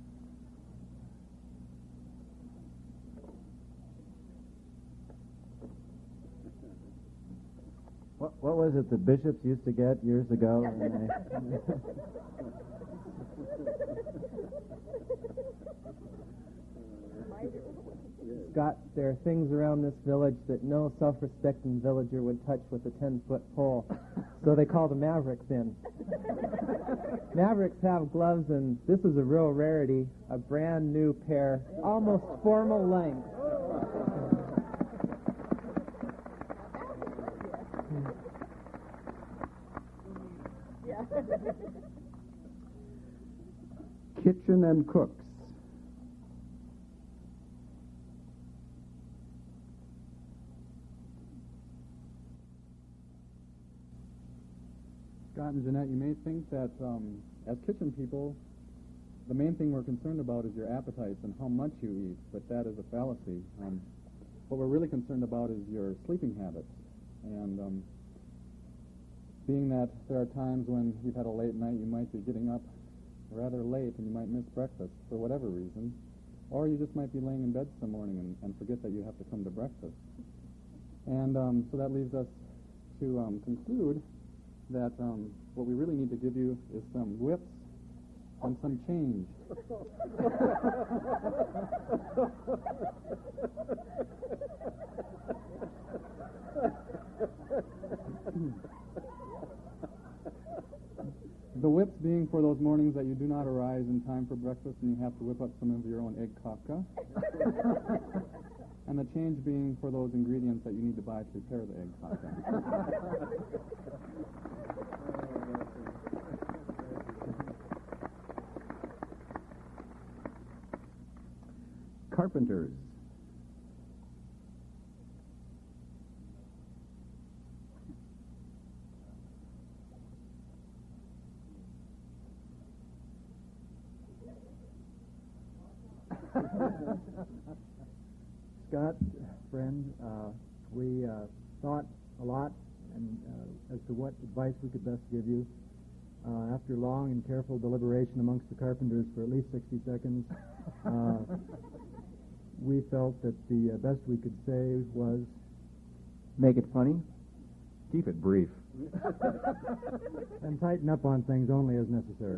What, what was it the bishops used to get years ago? when they- Scott, there are things around this village that no self-respecting villager would touch with a ten-foot pole, so they call the Mavericks in. Mavericks have gloves, and this is a real rarity, a brand new pair, almost formal length. Kitchen and cooks. Scott and Jeanette, you may think that um, as kitchen people, the main thing we're concerned about is your appetites and how much you eat, but that is a fallacy. Um, what we're really concerned about is your sleeping habits. And um, being that there are times when you've had a late night, you might be getting up rather late and you might miss breakfast for whatever reason, or you just might be laying in bed some morning and, and forget that you have to come to breakfast. And um, so that leaves us to um, conclude that um, what we really need to give you is some whips and some change. The whips being for those mornings that you do not arise in time for breakfast and you have to whip up some of your own egg kafka. And the change being for those ingredients that you need to buy to prepare the egg kafka. Carpenters. Scott, friend, uh, we uh, thought a lot and uh, as to what advice we could best give you. Uh, after long and careful deliberation amongst the carpenters for at least sixty seconds, uh, we felt that the uh, best we could say was, Make it funny? Keep it brief. and tighten up on things only as necessary.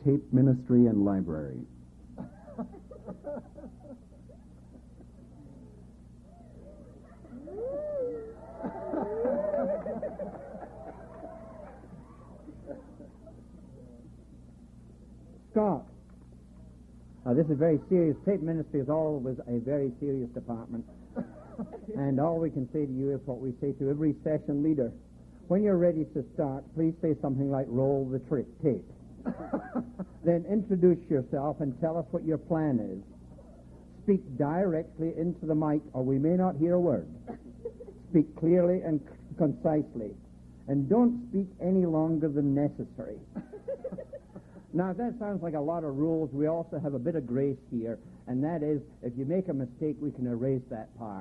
Tape Ministry and Library. Scott. Uh, this is very serious. Tape Ministry is always a very serious department. And all we can say to you is what we say to every session leader. When you're ready to start, please say something like, roll the tri- tape. Then introduce yourself and tell us what your plan is. Speak directly into the mic, or we may not hear a word. Speak clearly and c- concisely. And don't speak any longer than necessary. Now, if that sounds like a lot of rules, we also have a bit of grace here, and that is, if you make a mistake, we can erase that part.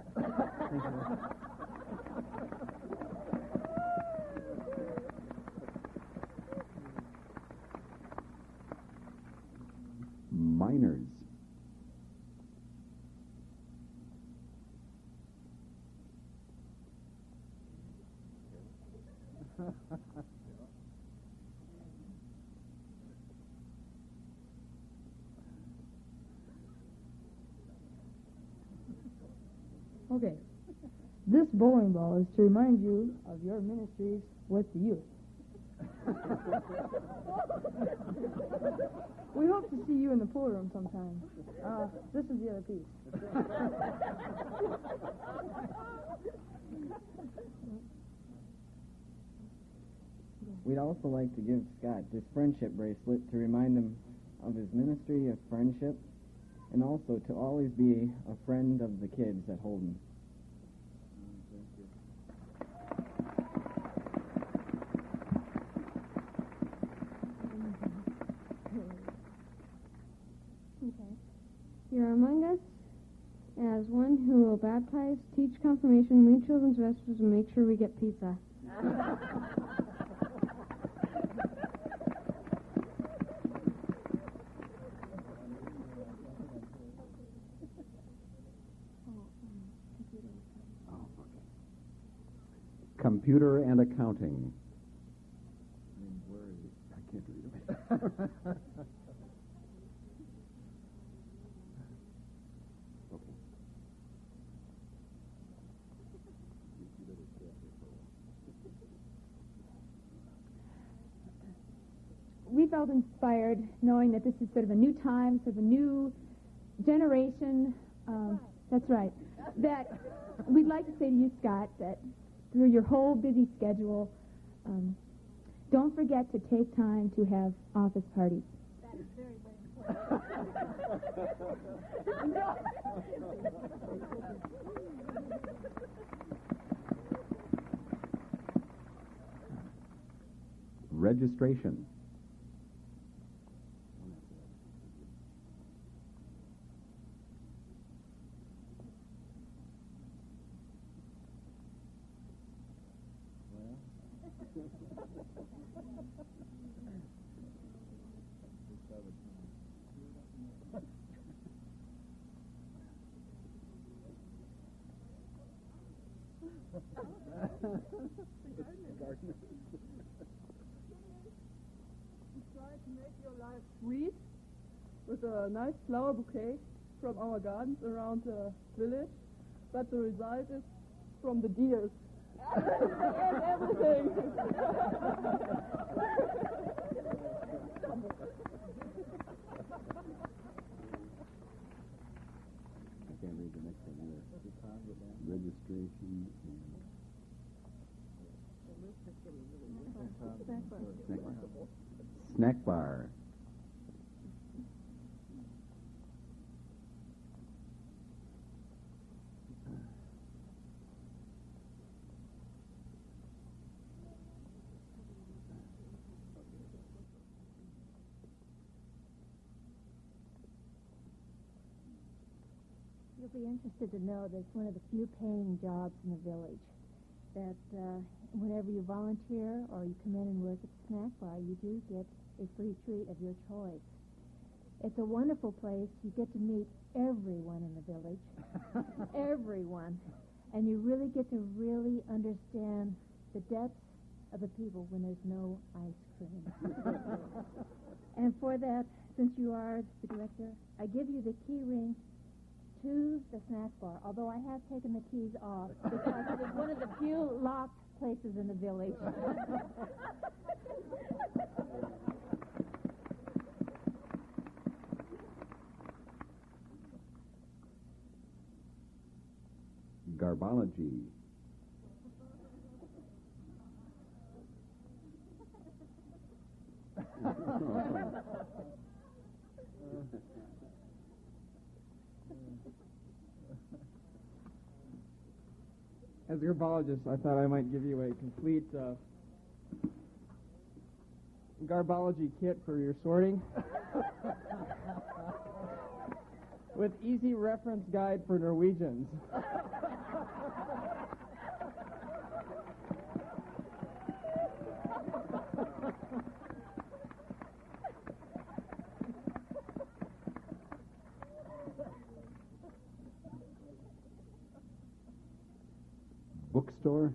Minors. Okay. This bowling ball is to remind you of your ministries with the youth. We hope to see you in the pool room sometime. Uh, this is the other piece. We'd also like to give Scott this friendship bracelet to remind him of his ministry of friendship, and also to always be a friend of the kids at Holden. Okay. You're among us as one who will baptize, teach confirmation, lead children's vespers, and make sure we get pizza. Computer and accounting. I can't read it. We felt inspired knowing that this is sort of a new time, sort of a new generation. Um, that's right. That we'd like to say to you, Scott, that through your whole busy schedule, um, don't forget to take time to have office parties. That is very, very important. Registration. Try to make your life sweet with a nice flower bouquet from our gardens around the village, but the result is from the deers and everything. I can't read the next one either. Registration and snack bar. Snack bar. You'll be interested to know that it's one of the few paying jobs in the village. That uh, whenever you volunteer or you come in and work at the snack bar, you do get a free treat of your choice. It's a wonderful place. You get to meet everyone in the village. Everyone. And you really get to really understand the depths of the people when there's no ice cream. And for that, since you are the director, I give you the key ring to the snack bar, although I have taken the keys off because it is one of the few locked places in the village. Garbology. As a garbologist, I thought I might give you a complete uh, garbology kit for your sorting with easy reference guide for Norwegians. Bookstore.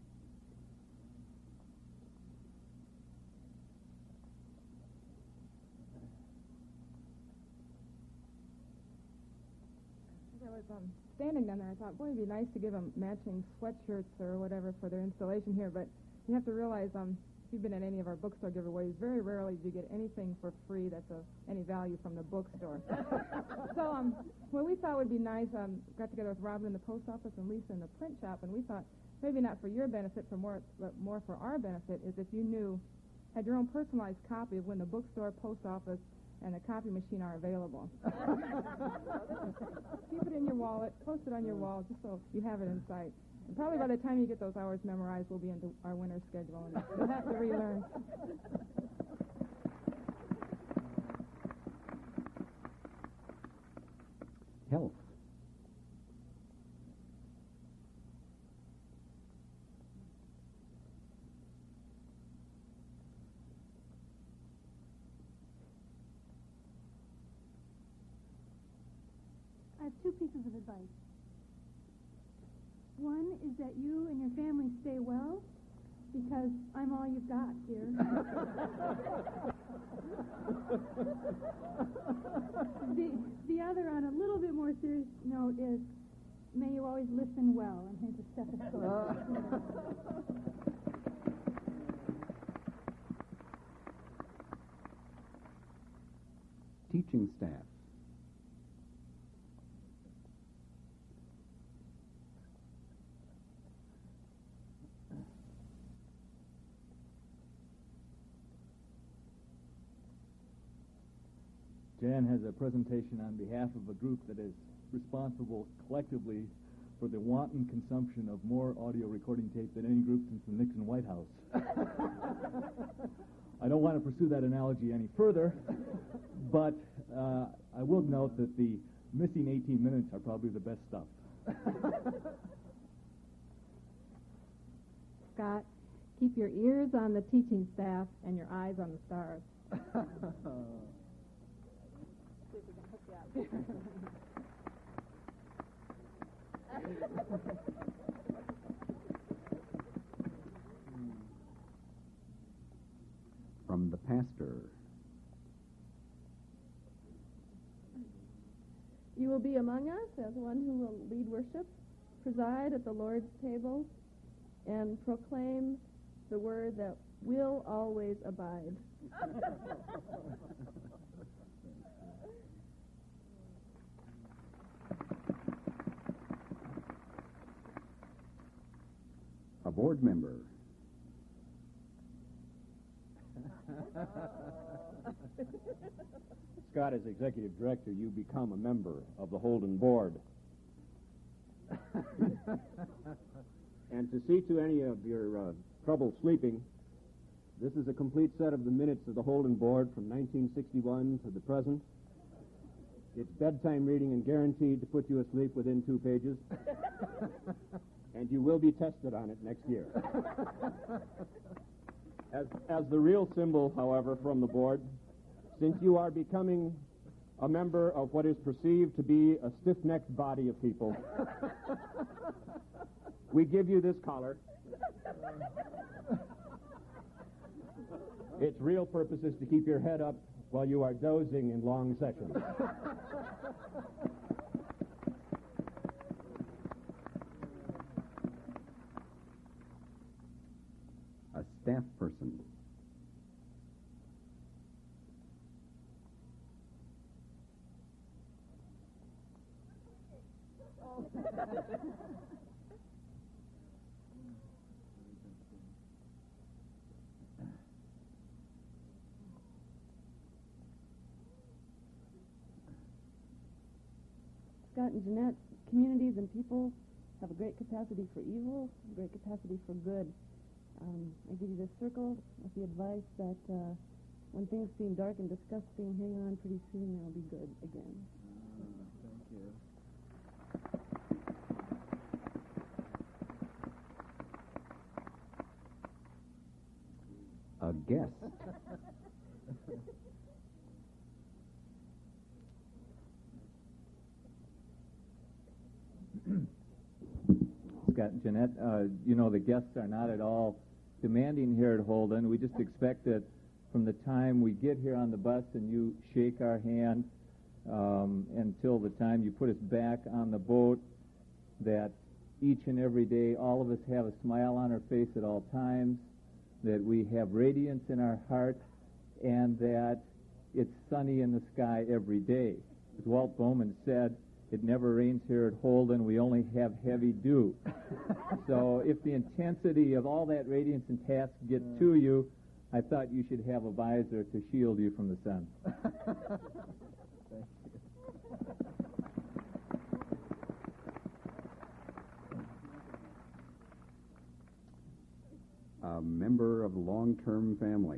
As I was um, standing down there, I thought, boy, it'd be nice to give them matching sweatshirts or whatever for their installation here, but you have to realize, um, if you've been at any of our bookstore giveaways, very rarely do you get anything for free that's of any value from the bookstore. So um, what we thought would be nice, um, got together with Robin in the post office and Lisa in the print shop, and we thought, maybe not for your benefit, for more, but more for our benefit, is if you knew, had your own personalized copy of when the bookstore, post office, and the copy machine are available. Keep it in your wallet, post it on your wall, just so you have it in sight. And probably by the time you get those hours memorized, we'll be into our winter schedule, and you'll have to relearn. Health. I have two pieces of advice. One is that you and your family stay well, because I'm all you've got here. the, the other, on a little bit more serious note, is may you always listen well, and here's a stethoscope. Teaching staff. Jan has a presentation on behalf of a group that is responsible collectively for the wanton consumption of more audio recording tape than any group since the Nixon White House. I don't want to pursue that analogy any further, but uh, I will note that the missing eighteen minutes are probably the best stuff. Scott, keep your ears on the teaching staff and your eyes on the stars. See if we can hook you up. From the pastor. You will be among us as one who will lead worship, preside at the Lord's table, and proclaim the word that will always abide. A board member. Scott, as executive director, you become a member of the Holden board. And to see to any of your uh, trouble sleeping, this is a complete set of the minutes of the Holden board from nineteen sixty-one to the present. It's bedtime reading and guaranteed to put you asleep within two pages. And you will be tested on it next year. As, as the real symbol, however, from the board, since you are becoming a member of what is perceived to be a stiff-necked body of people, we give you this collar. Its real purpose is to keep your head up while you are dozing in long sessions. A staff person. Scott and Jeanette, communities and people have a great capacity for evil, a great capacity for good. Um, I give you this circle with the advice that uh, when things seem dark and disgusting, hang on, pretty soon they'll be good again. Thank you. A guest. Scott and Jeanette, uh, you know, the guests are not at all demanding here at Holden. We just expect that from the time we get here on the bus and you shake our hand um, until the time you put us back on the boat, that each and every day all of us have a smile on our face at all times, that we have radiance in our heart, and that it's sunny in the sky every day. As Walt Bowman said, it never rains here at Holden. We only have heavy dew. So if the intensity of all that radiance and task get to you, I thought you should have a visor to shield you from the sun. Thank you. A member of long-term family.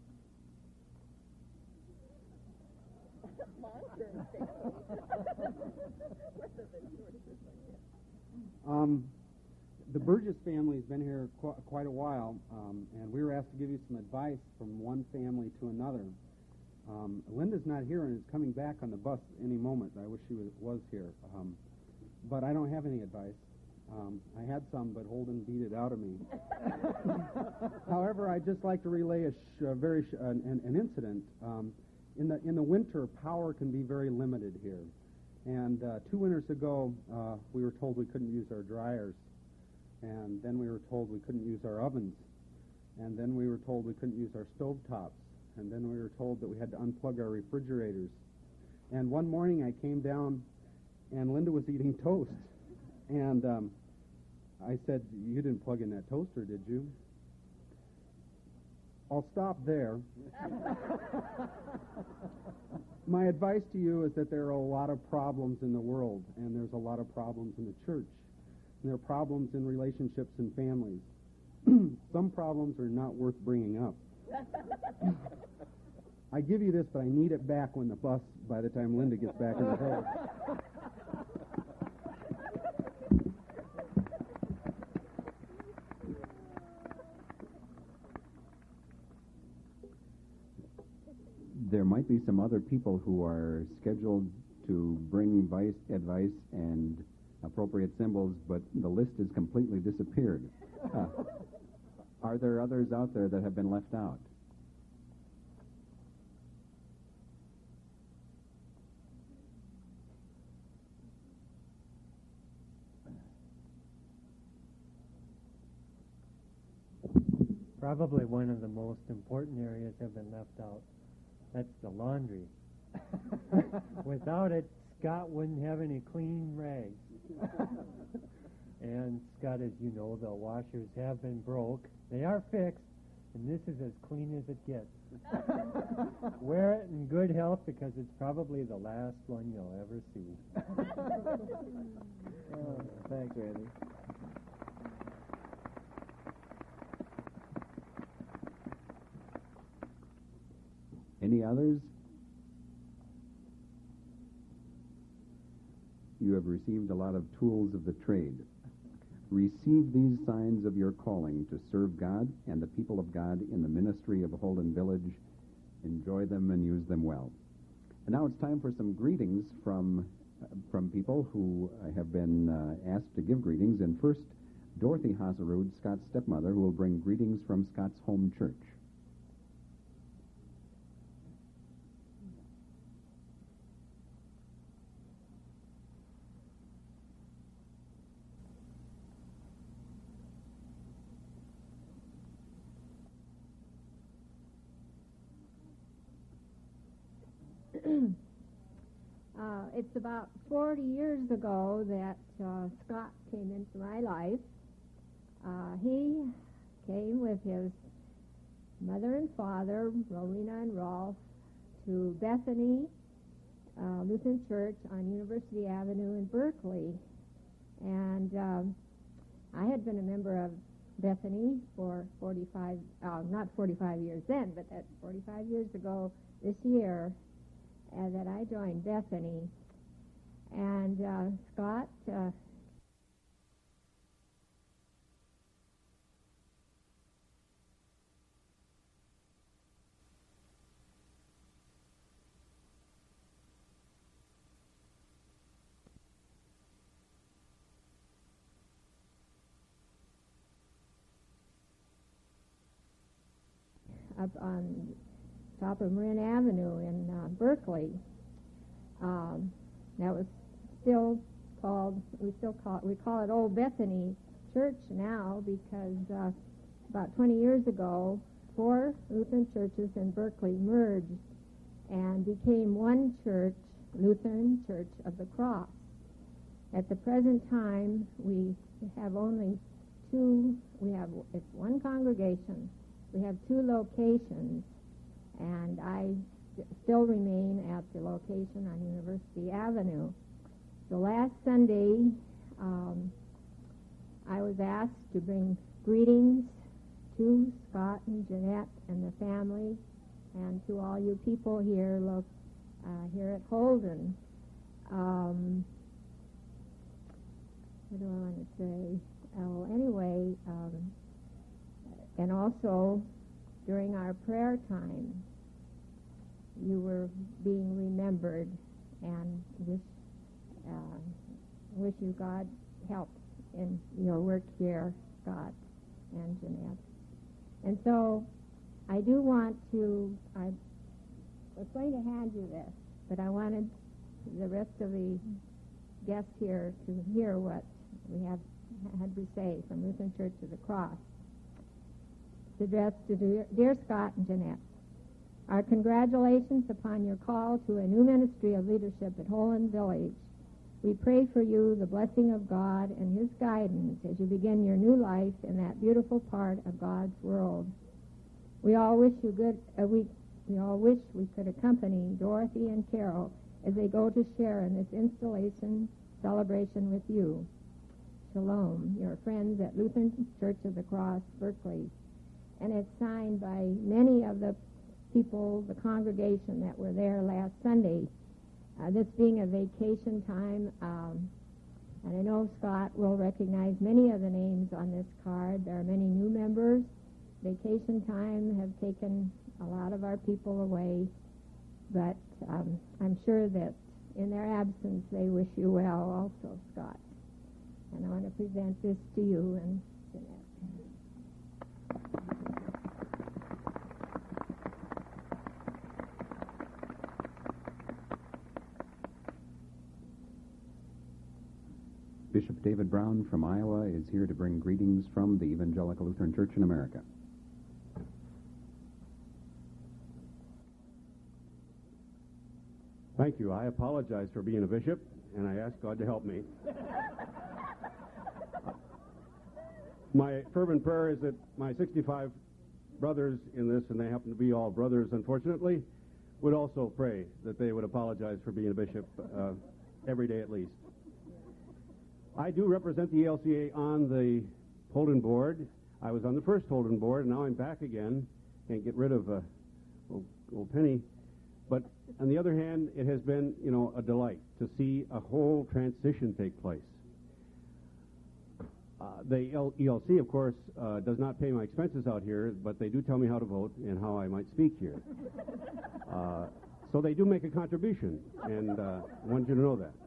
Um, the Burgess family has been here qu- quite a while, um, and we were asked to give you some advice from one family to another. Um, Linda's not here and is coming back on the bus any moment. I wish she was, was here. Um, but I don't have any advice. Um, I had some, but Holden beat it out of me. However, I'd just like to relay a, sh- a very sh- an, an incident. Um, in the in the winter, power can be very limited here. And uh, two winters ago, uh, we were told we couldn't use our dryers. And then we were told we couldn't use our ovens. And then we were told we couldn't use our stovetops. And then we were told that we had to unplug our refrigerators. And one morning I came down, and Linda was eating toast. And um, I said, "You didn't plug in that toaster, did you?" I'll stop there. My advice to you is that there are a lot of problems in the world, and there's a lot of problems in the church. And there are problems in relationships and families. Some problems are not worth bringing up. I give you this, but I need it back when the bus, by the time Linda gets back in the boat. There might be some other people who are scheduled to bring vice, advice and appropriate symbols, but the list has completely disappeared. Uh, are there others out there that have been left out? Probably one of the most important areas have been left out. That's the laundry. Without it, Scott wouldn't have any clean rags. And Scott, as you know, the washers have been broke. They are fixed, and this is as clean as it gets. Wear it in good health because it's probably the last one you'll ever see. Oh, thanks, Randy. Any others? You have received a lot of tools of the trade. Receive these signs of your calling to serve God and the people of God in the ministry of Holden Village. Enjoy them and use them well. And now it's time for some greetings from uh, from people who have been uh, asked to give greetings. And first, Dorothy Haserud, Scott's stepmother, who will bring greetings from Scott's home church. uh, it's about forty years ago that uh, Scott came into my life. Uh, he came with his mother and father, Rowena and Rolf, to Bethany uh, Lutheran Church on University Avenue in Berkeley. And um, I had been a member of Bethany for forty-five, uh, not forty-five years then, but that's forty-five years ago this year uh, that I joined Bethany. And uh, Scott uh, up on top of Marin Avenue in uh, Berkeley. Um, that was still called, we still call it, we call it Old Bethany Church now because uh, about twenty years ago, four Lutheran churches in Berkeley merged and became one church, Lutheran Church of the Cross. At the present time, we have only two, we have, it's one congregation. We have two locations, and I st- still remain at the location on University Avenue. So last Sunday, um, I was asked to bring greetings to Scott and Jeanette and the family, and to all you people here, look, uh, here at Holden. Um, what do I want to say? Oh, anyway. Um, And also, during our prayer time, you were being remembered, and wish, uh, wish you God help in your work here, Scott and Jeanette. And so, I do want to, I was going to hand you this, but I wanted the rest of the guests here to hear what we have had to say from Lutheran Church of the Cross. Addressed to dear, dear Scott and Jeanette. Our congratulations upon your call to a new ministry of leadership at Holland Village. We pray for you the blessing of God and His guidance as you begin your new life in that beautiful part of God's world. We all wish you good. Uh, we we all wish we could accompany Dorothy and Carol as they go to share in this installation celebration with you. Shalom, your friends at Lutheran Church of the Cross, Berkeley. And it's signed by many of the people, the congregation that were there last Sunday. Uh, this being a vacation time, um, and I know Scott will recognize many of the names on this card. There are many new members. Vacation time have taken a lot of our people away, but um, I'm sure that in their absence they wish you well also, Scott. And I want to present this to you and Jeanette. Bishop David Brown from Iowa is here to bring greetings from the Evangelical Lutheran Church in America. Thank you. I apologize for being a bishop, and I ask God to help me. My fervent prayer is that my sixty-five brothers in this, and they happen to be all brothers, unfortunately, would also pray that they would apologize for being a bishop uh, every day at least. I do represent the E L C A on the Holden board. I was on the first Holden board, and now I'm back again. Can't get rid of uh, old, old Penny. But on the other hand, it has been, you know, a delight to see a whole transition take place. Uh, the E L C, of course, uh, does not pay my expenses out here, but they do tell me how to vote and how I might speak here. Uh, so they do make a contribution, and uh, I want you to know that.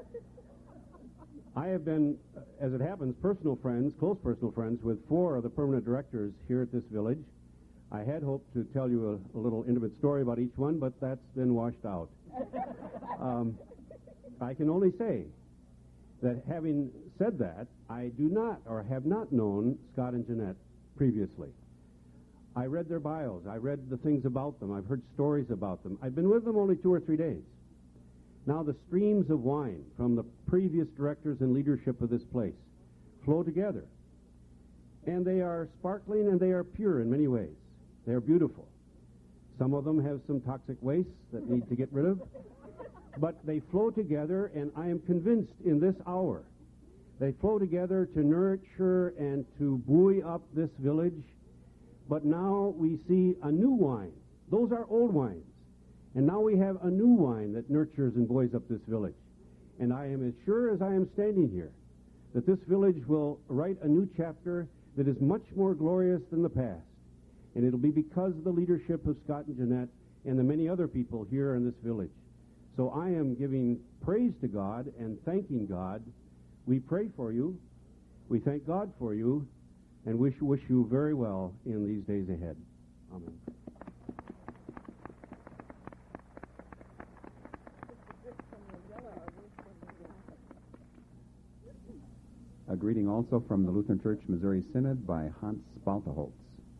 I have been, as it happens, personal friends, close personal friends, with four of the permanent directors here at this village. I had hoped to tell you a, a little intimate story about each one, but that's been washed out. Um, I can only say that having said that, I do not or have not known Scott and Jeanette previously. I read their bios. I read the things about them. I've heard stories about them. I've been with them only two or three days. Now the streams of wine from the previous directors and leadership of this place flow together. And they are sparkling and they are pure in many ways. They are beautiful. Some of them have some toxic wastes that need to get rid of. But they flow together, and I am convinced in this hour, they flow together to nurture and to buoy up this village. But now we see a new wine. Those are old wines. And now we have a new wine that nurtures and buoys up this village. And I am as sure as I am standing here that this village will write a new chapter that is much more glorious than the past. And it'll be because of the leadership of Scott and Jeanette and the many other people here in this village. So I am giving praise to God and thanking God. We pray for you. We thank God for you and wish, wish you very well in these days ahead. Amen. A greeting also from the Lutheran Church Missouri Synod by Hans Spalteholz.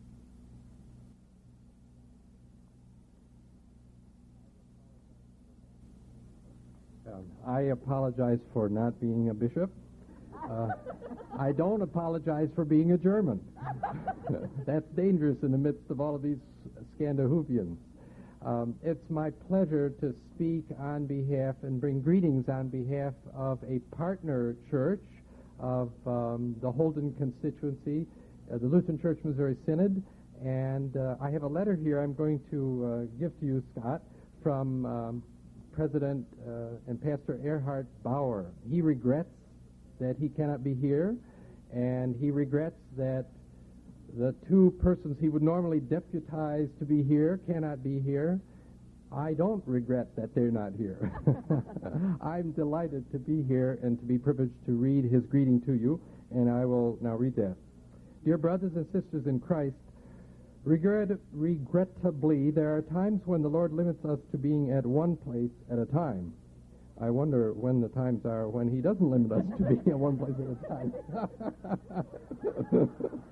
Um, I apologize for not being a bishop. Uh, I don't apologize for being a German. That's dangerous in the midst of all of these Scandinavians. Um, it's my pleasure to speak on behalf and bring greetings on behalf of a partner church of um, the Holden constituency, uh, the Lutheran Church Missouri Synod. And uh, I have a letter here I'm going to uh, give to you, Scott, from um, President uh, and Pastor Erhard Bauer. He regrets that he cannot be here, and he regrets that the two persons he would normally deputize to be here cannot be here. I don't regret that they're not here. I'm delighted to be here and to be privileged to read his greeting to you, and I will now read that. Dear brothers and sisters in Christ, regret, regrettably, there are times when the Lord limits us to being at one place at a time. I wonder when the times are when he doesn't limit us to being at one place at a time.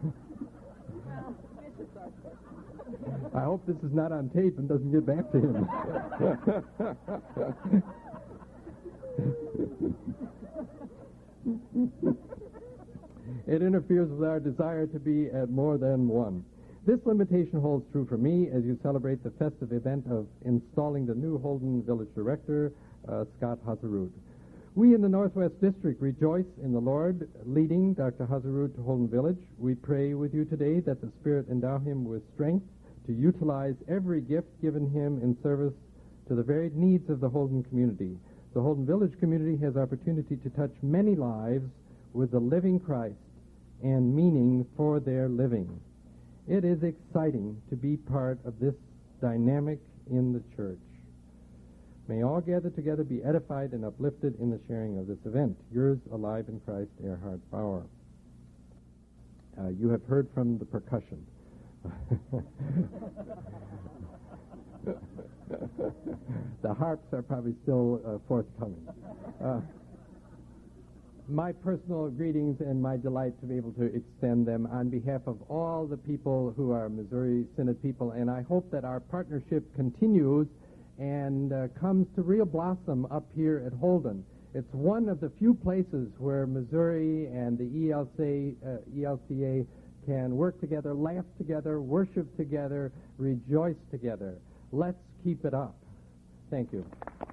I hope this is not on tape and doesn't get back to him. It interferes with our desire to be at more than one. This limitation holds true for me as you celebrate the festive event of installing the new Holden Village Director, uh, Scott Haserud. We in the Northwest District rejoice in the Lord leading Doctor Haserud to Holden Village. We pray with you today that the Spirit endow him with strength to utilize every gift given him in service to the varied needs of the Holden community. The Holden Village community has opportunity to touch many lives with the living Christ and meaning for their living. It is exciting to be part of this dynamic in the church. May all gathered together be edified and uplifted in the sharing of this event. Yours alive in Christ, Erhard Bauer. Uh, you have heard from the percussion. The harps are probably still uh, forthcoming. Uh, my personal greetings and my delight to be able to extend them on behalf of all the people who are Missouri Synod people, and I hope that our partnership continues and uh, comes to real blossom up here at Holden. It's one of the few places where Missouri and the E L C A, uh, E L C A can work together, laugh together, worship together, rejoice together. Let's keep it up. Thank you.